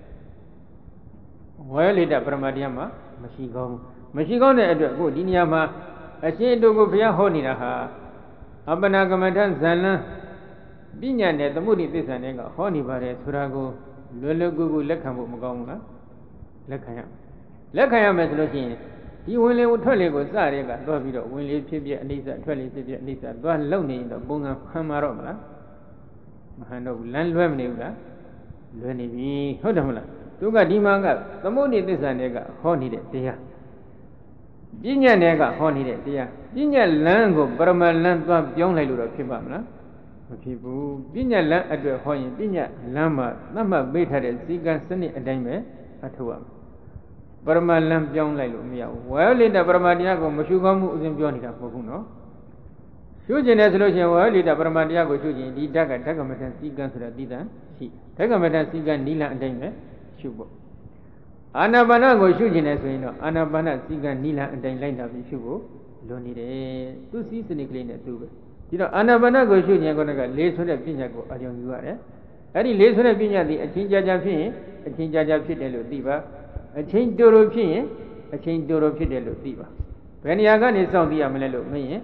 ဝါယောလိတပရမတ်တရားမှာမရှိကောင်းဘူးမရှိကောင်းတဲ့အတွက်အခုဒီနေရာမှာအရှင်းအတူကိုဘုရားဟောနေတာဟာအပ္ပနာကမ္မထဇန်လန်းပညာနဲ့သမုဒိသစ္စာနဲ့ကဟောနေပါတယ်ဆိုတာကိုလွယ်လွယ်ကူကူလက်ခံဖို့မကောင်းဘူးလားလက်ခံရလက်ခံရမယ်ဆိုလို့ရှိရင်ဒီဝင်လေထွက်လေကိုစရဲကသွားပြီးတော့ဝင်လေဖြစ်ဖြစ်အနိစ္စထွက်လေဖြစ်ဖြစ်အနိစ္စသွားလုံနေရင်တော့ပုံစံခံမှာတော့မလားမဟန်တော့ဘူးလမ်းလွဲမနေဘူးလားလွဲနေပြီဟုတ်တယ်မလားသူကဒီမှာကသမုဒိသစ္စာနဲ့ကဟောနေတဲ့တရားပညာနဲ့ကဟောနေတဲ့တရားပညာလမ်းကိုပရမလမ်းသွားပြောင်းလိုက်လို့တော့ဖြစ်ပါမလားမဖြစ်ဘူးပညာလမ်းအတွက်ဟောရင်ပညာလမ်းမှာသတ်မှတ်ပေးထားတဲ့စည်းကမ်းစနစ်အတိုင်းပဲအထောက်ရမယ်ပရမလမ်းပြောင်းလိုက်လို့မရဘူးဝါယောလိတပရမတရားကိုမရှုကောင်းမှုအစဉ်ပြောနေတာမဟုတ်ဘူးနော်ရှုကျင်တယ်ဆိုလို့ရှိရင်ဝါယောလိတပရမတရားကိုရှုကျင်ဒီဓာတ်ကဓာတ်ကမ္မထစည်းကမ်းဆိုတာတည်တံရှိဓာတ်ကမ္မထစည်းကမ်းနိလန်အတိုင်းပဲရှုဖို့အာနာပါနကိုရှုကျင်တယ်ဆိုရင်တော့အာနာပါနစည်းကမ်းနိလန်အတိုင်းလိုက်တာပြီးရှုဖို့လွန်နေတယ်သူစည်းစနစ်ကလေးနဲ့သူပဲဒီတော့အာနာပါနကိုရှုကျင်ကောကလေးဆိုတဲ့ပညာကိုအာရုံယူရတယ်အဲ့ဒီလေးဆိုတဲ့ပညာဒီအချင်းကြာကြာဖြစ်ရင်အချင်းကြာကြာဖြစ်တယ်လို့သိပါအချင်းတူတူဖြစ်ရင်အချင်းတူတူဖြစ်တယ်လို့သိပါဘယ်နေရာကနေစောင့်သိရမလဲလို့မင်းရင်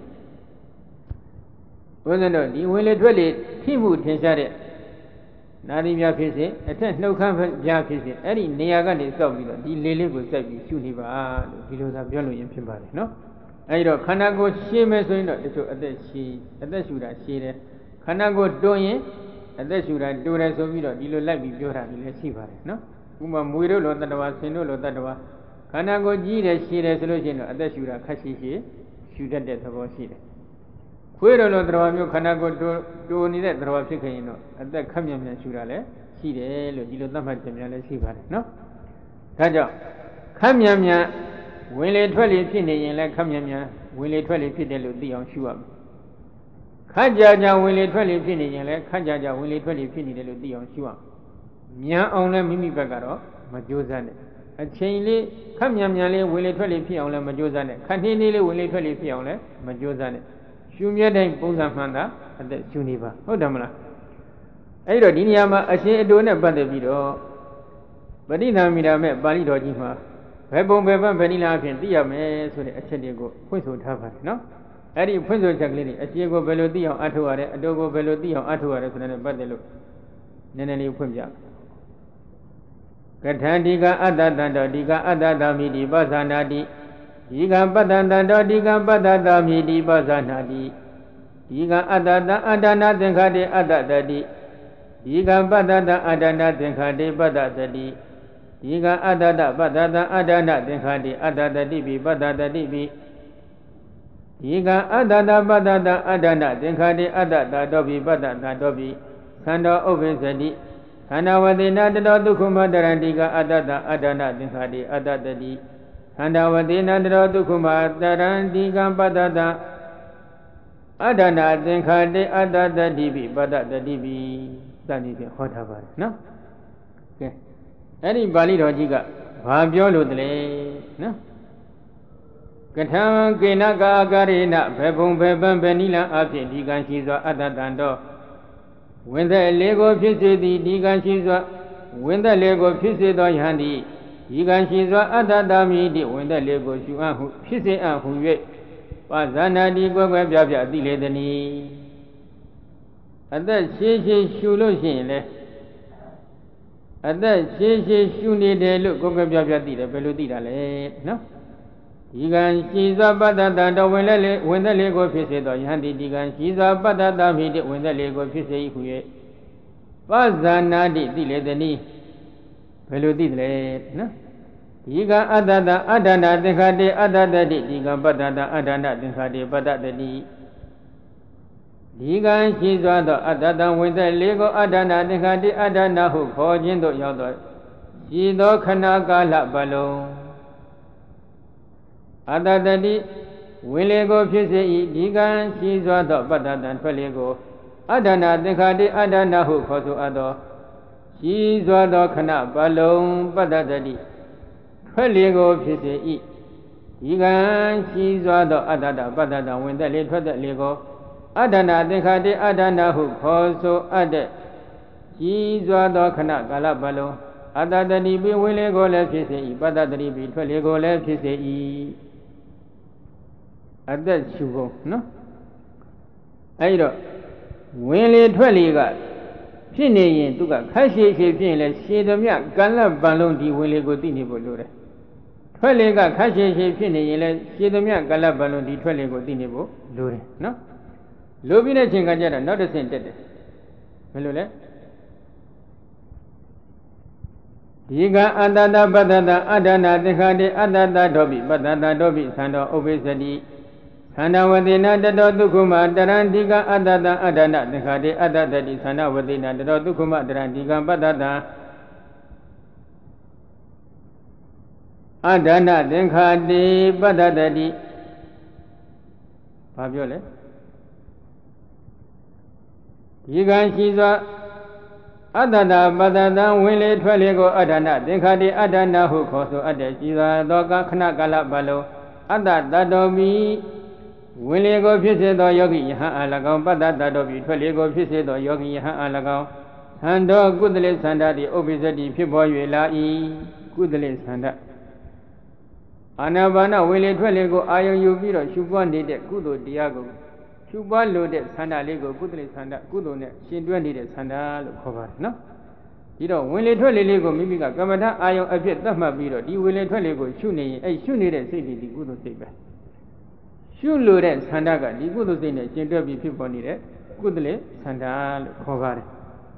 ဘုန်းကြီးတို့ဒီဝင်လေထွက်လေထိမှုထင်ရှားတဲ့နာရီများဖြစ်စေအထက်နှုတ်ခမ်းပြားဖြစ်စေအဲ့ဒီနေရာကနေစောင့်ပြီးတော့ဒီလေးလေးကိုစိုက်ပြီးရှုနေပါလို့ဒီလိုသာပြောလို့ရင်ဖြစ်ပါတယ်နော်အဲ့တော့ခန္ဓာကိုယ်ရှင်းမယ်ဆိုရင်တော့တချို့အသက်ရှည်အသက်ရှူတာရှည်တယ်ခန္ဓာကိုယ်တွန်းရင်အသက်ရှူတာတိုးတယ်ဆိုပြီးတော့ဒီလိုလိုက်ပြီးပြောတာဒီလည်းရှိပါတယ်နော်ဥပမာမွေတို့လိုတတ္တဝါဆင်တို့လိုတတ္တဝါခန္ဓာကိုယ်ကြီးတယ်ရှည်တယ်ဆိုလို့ရှိရင်တော့အသက်ရှူတာခက်ရှိရှိရှူတတ်တဲ့သဘောရှိတယ်ခွေးတို့လိုတတ္တဝါမျိုးခန္ဓာကိုယ်တိုးတိုးနေတဲ့တတ္တဝါဖြစ်ခဲ့ရင်တော့အသက်ခက်မြန်မြန်ရှူတာလည်းရှိတယ်လို့ဒီလိုသတ်မှတ်ခြင်းများလည်းရှိပါတယ်နော်ဒါကြောင့်ခက်မြန်မြန်ဝင်လေထွက်လေဖြစ်နေရင်လည်းခက်မြန်မြန်ဝင်လေထွက်လေဖြစ်တယ်လို့သိအောင်ရှုရမယ်ခက်ကြကြဝင်လေထွက်လေဖြစ်နေရင်လည်းခက်ကြကြဝင်လေထွက်လေဖြစ်နေတယ်လို့သိအောင်ရှုရမယ်မြန်အောင်လည်းမိမိဘက်ကတော့မကြိုးစားနဲ့အချိန်လေးခက်မြန်မြန်လေးဝင်လေထွက်လေဖြစ်အောင်လည်းမကြိုးစားနဲ့ခက်နှင်းလေးလေးဝင်လေထွက်လေဖြစ်အောင်လည်းမကြိုးစားနဲ့ရှုမြဲတဲ့ပုံစံမှန်တာအသက်ရှုနေပါဟုတ်တယ်မလားအဲ့တော့ဒီနေရာမှာအရှင်အတူနဲ့ပတ်သက်ပြီးတော့ပဋိသမိတာမဲ့ပါဠိတော်ကြီးမှာဘယ်ပုံဘယ်ဘက်ဘယ်နည်းလားအဖြစ်သိရမယ်ဆိုတဲ့အချက်တွေကိုဖွင့်ဆိုထားပါတယ်နော်အဲ့ဒီဖွင့်ဆိုချက်ကလေးတွေအရှင်ကိုဘယ်လိုသိအောင်အထောက်ရတယ်အတူကိုဘယ်လိုသိအောင်အထောက်ရတယ်ဆိုတဲ့နဲ့ပတ်သက်လို့နည်းနည်းလေးဖွင့်ပြကထံဒီကအတ္တတံတောဒီကအတ္တတမိတိပသနာတိဒီကပတ္တတံတောဒီကပတ္တတမိတိပသနာတိဒီကအတ္တတံအတ္တနာသင်္ခါတိအတ္တတတိဒီကပတ္တတံအတ္တနာသင်္ခါတိပတ္တတတိဒီကအတ္တတပတ္တတံအတ္တနာသင်္ခါတိအတ္တတတိပိပတ္တတတိပိဒီကအတ္တတပတ္တတံအတ္တနာသင်္ခါတိအတ္တတတောပိပတ္တတတောပိခန္ဓာဥပ္ပစ္စတိခန္ဓာဝတိနာတတောဒုက္ခမတရန္တိကအတ္တတအတ္တနာသင်္ခါတိအတ္တတတိခန္ဓာဝတိနာတတောဒုက္ခမတရန္တိကပတ္တတအတ္တနာသင်္ခါတိအတ္တတတိပိပတ္တတတိပိစသည်ဖြင့်ဟောထားပါတယ်နော်ကဲအဲ့ဒီပါဠိတော်ကြီးကဘာပြောလို့တလဲနော်ကထံကေနကာကာရိနဘေဘုံဘေပံဘေနိလံအဖြစ်ဒီကံရှိစွာအတ္တတံတော်ဝင်သက်လေးကိုဖြစ်စေသည်ဒီကံရှိစွာဝင်သက်လေးကိုဖြစ်စေသောယဟန်သည်ဒီကံရှိစွာအတ္တတမိတိဝင်သက်လေးကိုရှုအပ်ဟုဖြစ်စေအပ်ဟု၍ပါဇာနာတိကွယ်ကွယ်ပြပြသိလေတနည်းအသက်ရှည်ရှည်ရှုလို့ရှိရင်လေအသက်ရှည်ရှည်ရှုနေတယ်လို့ကွယ်ကွယ်ပြပြသိတယ်ဘယ်လိုသိတာလဲနော်ဒီကံရှိသောပတ္တတတော်ဝင်လက်လေဝင်သက်လေကိုဖြစ်စေသောယဟန်တိဒီကံရှိသောပတ္တတမိတိဝင်သက်လေကိုဖြစ်စေ၏ဟု၍ပါဇာနာတိသိလေတနည်းဘယ်လိုသိတယ်လဲနော်ဒီကံအတ္တတအတ္တနာသင်္ခါတိအတ္တတတိဒီကံပတ္တတအတ္တနာသင်္ခါတိပတ္တတတိဒီကံရှိစွာသောအတ္တတဝင်သက်လေးကိုအတ္တနာသင်္ခါတိအတ္တနာဟုခေါ်ခြင်းသို့ရောက်သောရှိသောခဏကာလပတ်လုံးအတ္တတတိဝင်လေကိုဖြစ်စေ၏ဒီကံရှိစွာသောပတ္တတံထွက်လေကိုအတ္တနာသင်္ခါတိအတ္တနာဟုခေါ်ဆိုအပ်သောရှိစွာသောခဏပတ်လုံးပတ္တတတိထွက်လေကိုဖြစ်စေ၏ဒီကံရှိစွာသောအတ္တတပတ္တတံဝင်သက်လေထွက်သက်လေကိုအတ္တနာသင်္ခါတိအတ္တနာဟုခေါ်ဆိုအပ်တဲ့ကြီးစွာသောခဏကာလပတ်လုံးအတ္တတတိပိဝင်လေကိုလည်းဖြစ်စေ၏ပတ္တတတိပိထွက်လေကိုလည်းဖြစ်စေ၏အသက်ရှုကုန်နော်အဲဒီတော့ဝင်လေထွက်လေကဖြစ်နေရင်သူကခက်ရှည်ရှည်ဖြစ်ရင်လည်းရှည်သမျှကာလပတ်လုံးဒီဝင်လေကိုသိနေဖို့လိုတယ်ထွက်လေကခက်ရှည်ရှည်ဖြစ်နေရင်လည်းရှည်သမျှကာလပတ်လုံးဒီထွက်လေကိုသိနေဖို့လိုတယ်နော်လိုပြီးတဲ့ချိန်ကကြတော့နောက်တစ်ဆင့်တက်တယ်ဘယ်လိုလဲဒီကအတ္တတပတ္တတအတ္တနာသင်္ခါတိအတ္တတတောပိပတ္တတတောပိသံတော်ဥပိသတိသန္တဝတိနာတတောဒုက္ခမတရံဒီကအတ္တတအတ္တနာသင်္ခါတိအတ္တတတိသန္တဝတိနာတတောဒုက္ခမတရံဒီကပတ္တတအတ္တနာသင်္ခါတိပတ္တတတိဘာပြောလဲဒီကံရှိစွာအတ္တတပတ္တတံဝင်လေထွက်လေကိုအတ္တနာသင်္ခါတိအတ္တနာဟုခေါ်ဆိုအပ်တဲ့ရှိစွာသောကခဏကာလပတ်လုံးအတ္တတတောမိဝင်လေကိုဖြစ်စေသောယောဂိယဟန်အား၎င်းပတ္တတတောမိထွက်လေကိုဖြစ်စေသောယောဂိယဟန်အား၎င်းသံတော်ကုသလေသန္တာတိဥပ္ပိသတိဖြစ်ပေါ်၍လာ၏ကုသလေသန္တာအာနာပါနဝင်လေထွက်လေကိုအာယုံယူပြီးတော့ရှုပွားနေတဲ့ကုသိုလ်တရားကိုရှုပွားလို့တဲ့သန္တာလေးကိုကုသလေသန္တာကုသိုလ်နဲ့ရှင်တွဲနေတဲ့သန္တာလို့ခေါ်ပါတယ်နော်ဒီတော့ဝင်လေထွက်လေလေးကိုမိမိကကမ္မထအာယုံအဖြစ်သတ်မှတ်ပြီးတော့ဒီဝင်လေထွက်လေကိုရှုနေရင်အဲ့ရှုနေတဲ့စိတ်တွေဒီကုသိုလ်စိတ်ပဲရှုလို့တဲ့သန္တာကဒီကုသိုလ်စိတ်နဲ့ရှင်တွဲပြီးဖြစ်ပေါ်နေတဲ့ကုသလေသန္တာလို့ခေါ်ပါတယ်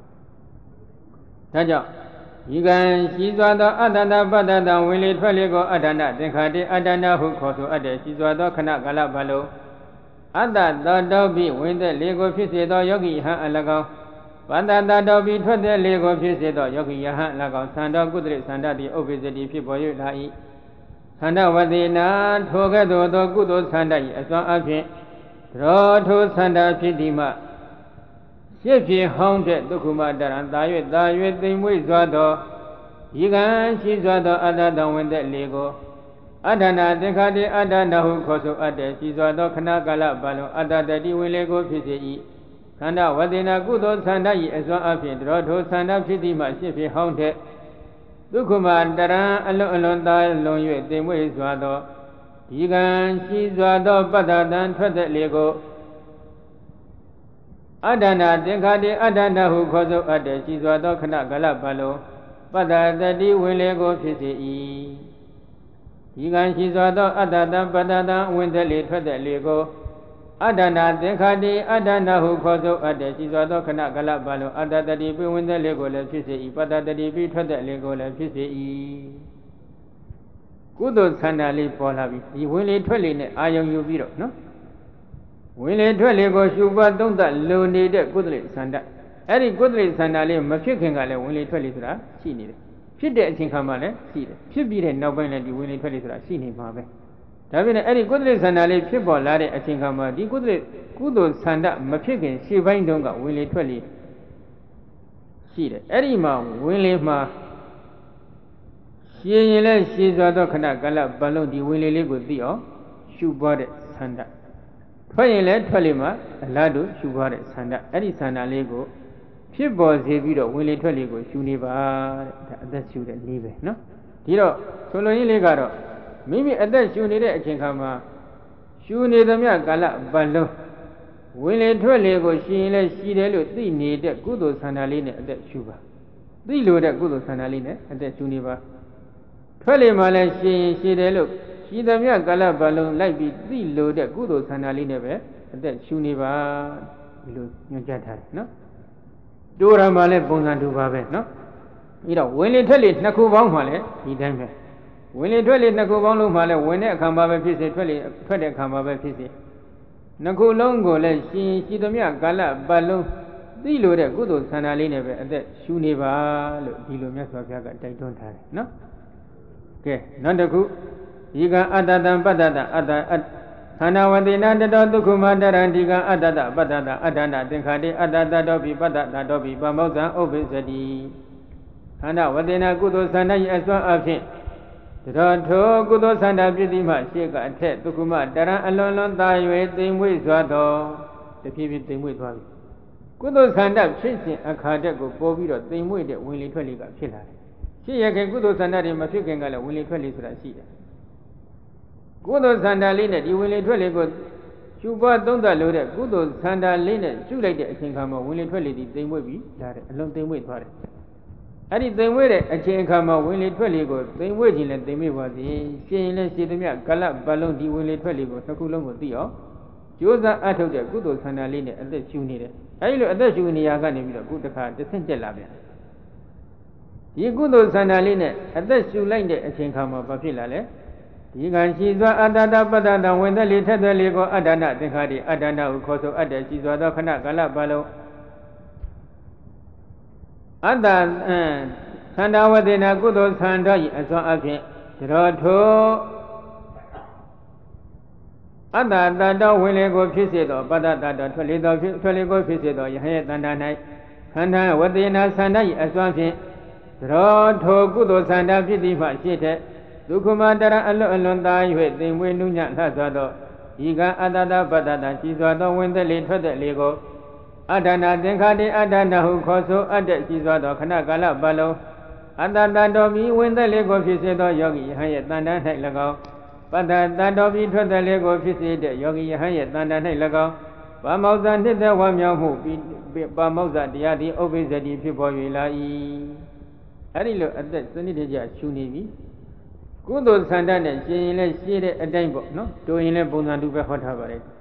ဒါကြောင့်ဒီကံရှိစွာသောအတ္တတပတ္တတံဝင်လေထွက်လေကိုအတ္တနာသင်္ခါတိအတ္တနာဟုခေါ်ဆိုအပ်တဲ့ရှိစွာသောခဏကာလပတ်လုံးအတ္တတတောပိဝင်သက်လေကိုဖြစ်စေသောယောဂိဟံအ၎င်းပတ္တတတောပိထွက်သက်လေကိုဖြစ်စေသောယောဂိယဟံအ၎င်းသံတော်ကုသလေသန္တတိဥပ္ပိသတိဖြစ်ပေါ်၍လာ၏သန္တဝတိနာထိုကဲ့သို့သောကုသိုလ်သန္တ၏အစွမ်းအဖြင့်ရောထိုသန္တာဖြစ်သည်မှရှစ်ဖြစ်ဟောင်းတဲ့ဒုက္ခမတရံသာ၍သာ၍သိမ်မွေ့စွာသောဤကံရှိစွာသောအတ္တတံဝင်သက်လေကိုအတ္တနာသင်္ခါတိအတ္တနာဟုခေါ်ဆိုအပ်တဲ့ရှိစွာသောခဏကာလပတ်လုံးအတ္တတတိဝင်လေကိုဖြစ်စေ၏သန္တာဝတိနာကုသိုလ်သန္တာ၏အစွမ်းအဖြင့်တော်ထိုသန္တာဖြစ်သည်မှရှစ်ဖြစ်ဟောင်းတဲ့ဒုက္ခမတရံအလွန်အလွန်သာလွန်၍သိမ်မွေ့စွာသောဒီကံရှိစွာသောပတ္တတံထွက်သက်လေကိုအတ္တနာသင်္ခါတိအတ္တနာဟုခေါ်ဆိုအပ်တဲ့ရှိစွာသောခဏကာလပတ်လုံးပတ္တတတိဝင်လေကိုဖြစ်စေ၏ဒီကံရှိစွာသောအတ္တတံပတ္တတံဝင်သက်လေထွက်သက်လေကိုအတ္တနာသင်္ခါတိအတ္တနာဟုခေါ်ဆိုအပ်တဲ့ရှိစွာသောခဏကာလပတ်လုံးအတ္တတတိပိဝင်သက်လေကိုလည်းဖြစ်စေ၏ပတ္တတတိပိထွက်သက်လေကိုလည်းဖြစ်စေ၏ကုသိုလ်သန္တာလေးပေါ်လာပြီဒီဝင်လေထွက်လေနဲ့အာယုံယူပြီးတော့နော်ဝင်လေထွက်လေကိုရှုပွားသုံးသပ်လိုနေတဲ့ကုသလေသန္တာအဲ့ဒီကုသလေသန္တာလေးမဖြစ်ခင်ကလည်းဝင်လေထွက်လေဆိုတာရှိနေတယ်ဖြစ်တဲ့အချိန်ခါမှလည်းရှိတယ်ဖြစ်ပြီးတဲ့နောက်ပိုင်းလည်းဒီဝင်လေထွက်လေဆိုတာရှိနေမှာပဲဒါပြင်အဲ့ဒီကုသလေသန္တာလေးဖြစ်ပေါ်လာတဲ့အချိန်ခါမှဒီကုသလေကုသိုလ်သန္တာမဖြစ်ခင်ရှေ့ပိုင်းတုန်းကဝင်လေထွက်လေရှိတယ်အဲ့ဒီမှာဝင်လေမှာရှင်းရင်လည်းရှင်းစွာသောခဏကာလပတ်လုံးဒီဝင်လေလေးကိုသိအောင်ရှုပွားတဲ့သန္တာထွက်ရင်လည်းထွက်လေမှာအလားတူရှုပွားတဲ့သန္တာအဲ့ဒီသန္တာလေးကိုဖြစ်ပေါ်စေပြီးတော့ဝင်လေထွက်လေကိုရှုနေပါတဲ့ဒါအသက်ရှုတဲ့နည်းပဲနော်ဒီတော့ဆိုလိုရင်းလေးကတော့မိမိအသက်ရှုနေတဲ့အချိန်ခါမှာရှုနေသမျှကာလပတ်လုံးဝင်လေထွက်လေကိုရှင်ရင်လည်းရှိတယ်လို့သိနေတဲ့ကုသိုလ်ဆန္ဒလေးနဲ့အသက်ရှုပါသိလို့တဲ့ကုသိုလ်ဆန္ဒလေးနဲ့အသက်ရှုနေပါထွက်လေမှလည်းရှင်ရင်ရှိတယ်လို့ရှိသမျှကာလပတ်လုံးလိုက်ပြီးသိလို့တဲ့ကုသိုလ်ဆန္ဒလေးနဲ့ပဲအသက်ရှုနေပါဒီလိုညွှန်ကြားထားတယ်နော်တိုးရမှလည်းပုံစံတူပါပဲနော်ပြီးတော့ဝင်လေထွက်လေနှစ်ခုပေါင်းမှလည်းဒီတိုင်းပဲဝင်လေထွက်လေနှစ်ခုပေါင်းလုံးမှလည်းဝင်တဲ့အခါမှာပဲဖြစ်စေထွက်လေထွက်တဲ့အခါမှာပဲဖြစ်စေနှစ်ခုလုံးကိုလည်းရှင်ရှိသမျှကာလပတ်လုံးသိလို့တဲ့ကုသိုလ်ဆန္ဒလေးနဲ့ပဲအသက်ရှုနေပါလို့ဒီလိုမြတ်စွာဘုရားကတိုက်တွန်းထားတယ်နော်ကဲနောက်တစ်ခုဒီကအတ္တတံပတ္တတအတ္တခန္ဓာဝတိနာတတောဒုက္ခမတရံဒီကအတ္တတပတ္တတအတ္တနာသင်္ခါတိအတ္တတတောပိပတ္တတတောပိပမောဇ္ဇံဥပ္ပိသတိခန္ဓာဝတိနာကုသိုလ်ဆန္ဒ၏အစွမ်းအဖြင့်တတော်ထိုကုသိုလ်ဆန္ဒပြည့်တိမှရှေ့ကအထက်ဒုက္ခမတရံအလွန်လွန်သာ၍သိမ်မွေ့စွာသောတဖြည်းဖြည်းသိမ်မွေ့သွားပြီကုသိုလ်ဆန္ဒဖြစ်စဉ်အခါတက်ကိုပေါ်ပြီးတော့သိမ်မွေ့တဲ့ဝင်လေထွက်လေကဖြစ်လာတယ်ရှေ့ရခင်ကုသိုလ်ဆန္ဒတွေမဖြစ်ခင်ကလည်းဝင်လေထွက်လေဆိုတာရှိတယ်ကုသိုလ်ဆန္ဒလေးနဲ့ဒီဝင်လေထွက်လေကိုရှုပွားသုံးသပ်လို့တဲ့ကုသိုလ်ဆန္ဒလေးနဲ့ရှုလိုက်တဲ့အချိန်ခါမှာဝင်လေထွက်လေဒီသိမ်မွေ့ပြီးလာတယ်အလွန်သိမ်မွေ့သွားတယ်အဲ့ဒီသိမ်မွေ့တဲ့အချိန်အခါမှာဝင်လေထွက်လေကိုသိမ်မွေ့ခြင်းနဲ့သိမ်မွေ့ပါစေရှင်ရင်လည်းရှိသမျှကလပ်ပတ်လုံးဒီဝင်လေထွက်လေကိုတစ်ခုလုံးကိုသိအောင်ကြိုးစားအထုတ်တဲ့ကုသိုလ်ဆန္ဒလေးနဲ့အသက်ရှုနေတယ်အဲ့ဒီလိုအသက်ရှုနေရကနေပြီးတော့ခုတစ်ခါတစ်ဆင့်တက်လာပြန်ဒီကုသိုလ်ဆန္ဒလေးနဲ့အသက်ရှုလိုက်တဲ့အချိန်ခါမှာဘာဖြစ်လာလဲဒီကံရှိစွာအတ္တတပတ္တတဝင်သက်လေထက်သက်လေကိုအတ္တနာသင်္ခါတိအတ္တနာဟုခေါ်ဆိုအပ်တဲ့ရှိစွာသောခဏကာလပတ်လုံးအတ္တခန္ဓာဝတိနာကုသိုလ်ဆန္ဒ၏အစွမ်းအဖြင့်တတော်ထိုအတ္တတတ္တဝင်လေကိုဖြစ်စေသောပတ္တတတ္တထွက်လေသောထွက်လေကိုဖြစ်စေသောယဟရဲ့တဏ္ဍာ၌ခန္ဓာဝတိနာဆန္ဒ၏အစွမ်းဖြင့်တတော်ထိုကုသိုလ်ဆန္ဒဖြစ်သည်မှရှိတဲ့ဒုက္ခမတရအလွန်အလွန်သာ၍သိမ်မွေးနုညံ့လှစွာသောဤကအတ္တတပတ္တတရှိစွာသောဝင်သက်လေထွက်သက်လေကိုအတ္တနာသင်္ခါတိအတ္တနာဟုခေါ်ဆိုအပ်တဲ့ရှိစွာသောခဏကာလပတ်လုံးအတ္တတတော်မီဝင်သက်လေကိုဖြစ်စေသောယောဂီယဟန်ရဲ့တဏ္ဍာ၌၎င်းပတ္တတတော်မီထွက်သက်လေကိုဖြစ်စေတဲ့ယောဂီယဟန်ရဲ့တဏ္ဍာ၌၎င်းပါမောဇ္ဇနှစ်သက်ဝမ်းမြောက်မှုပါမောဇ္ဇတရားသည်ဥပ္ပိဇ္ဇတိဖြစ်ပေါ်၍လာ၏အဲ့ဒီလိုအသက်စနစ်တကျရှုနေပြီကုသိုလ်ဆန္ဒနဲ့ရှင်ရင်လည်းရှင်းတဲ့အတိုင်းပေါ့နော်တို့ရင်လည်းပုံစံတူပဲဟောထားပါတယ်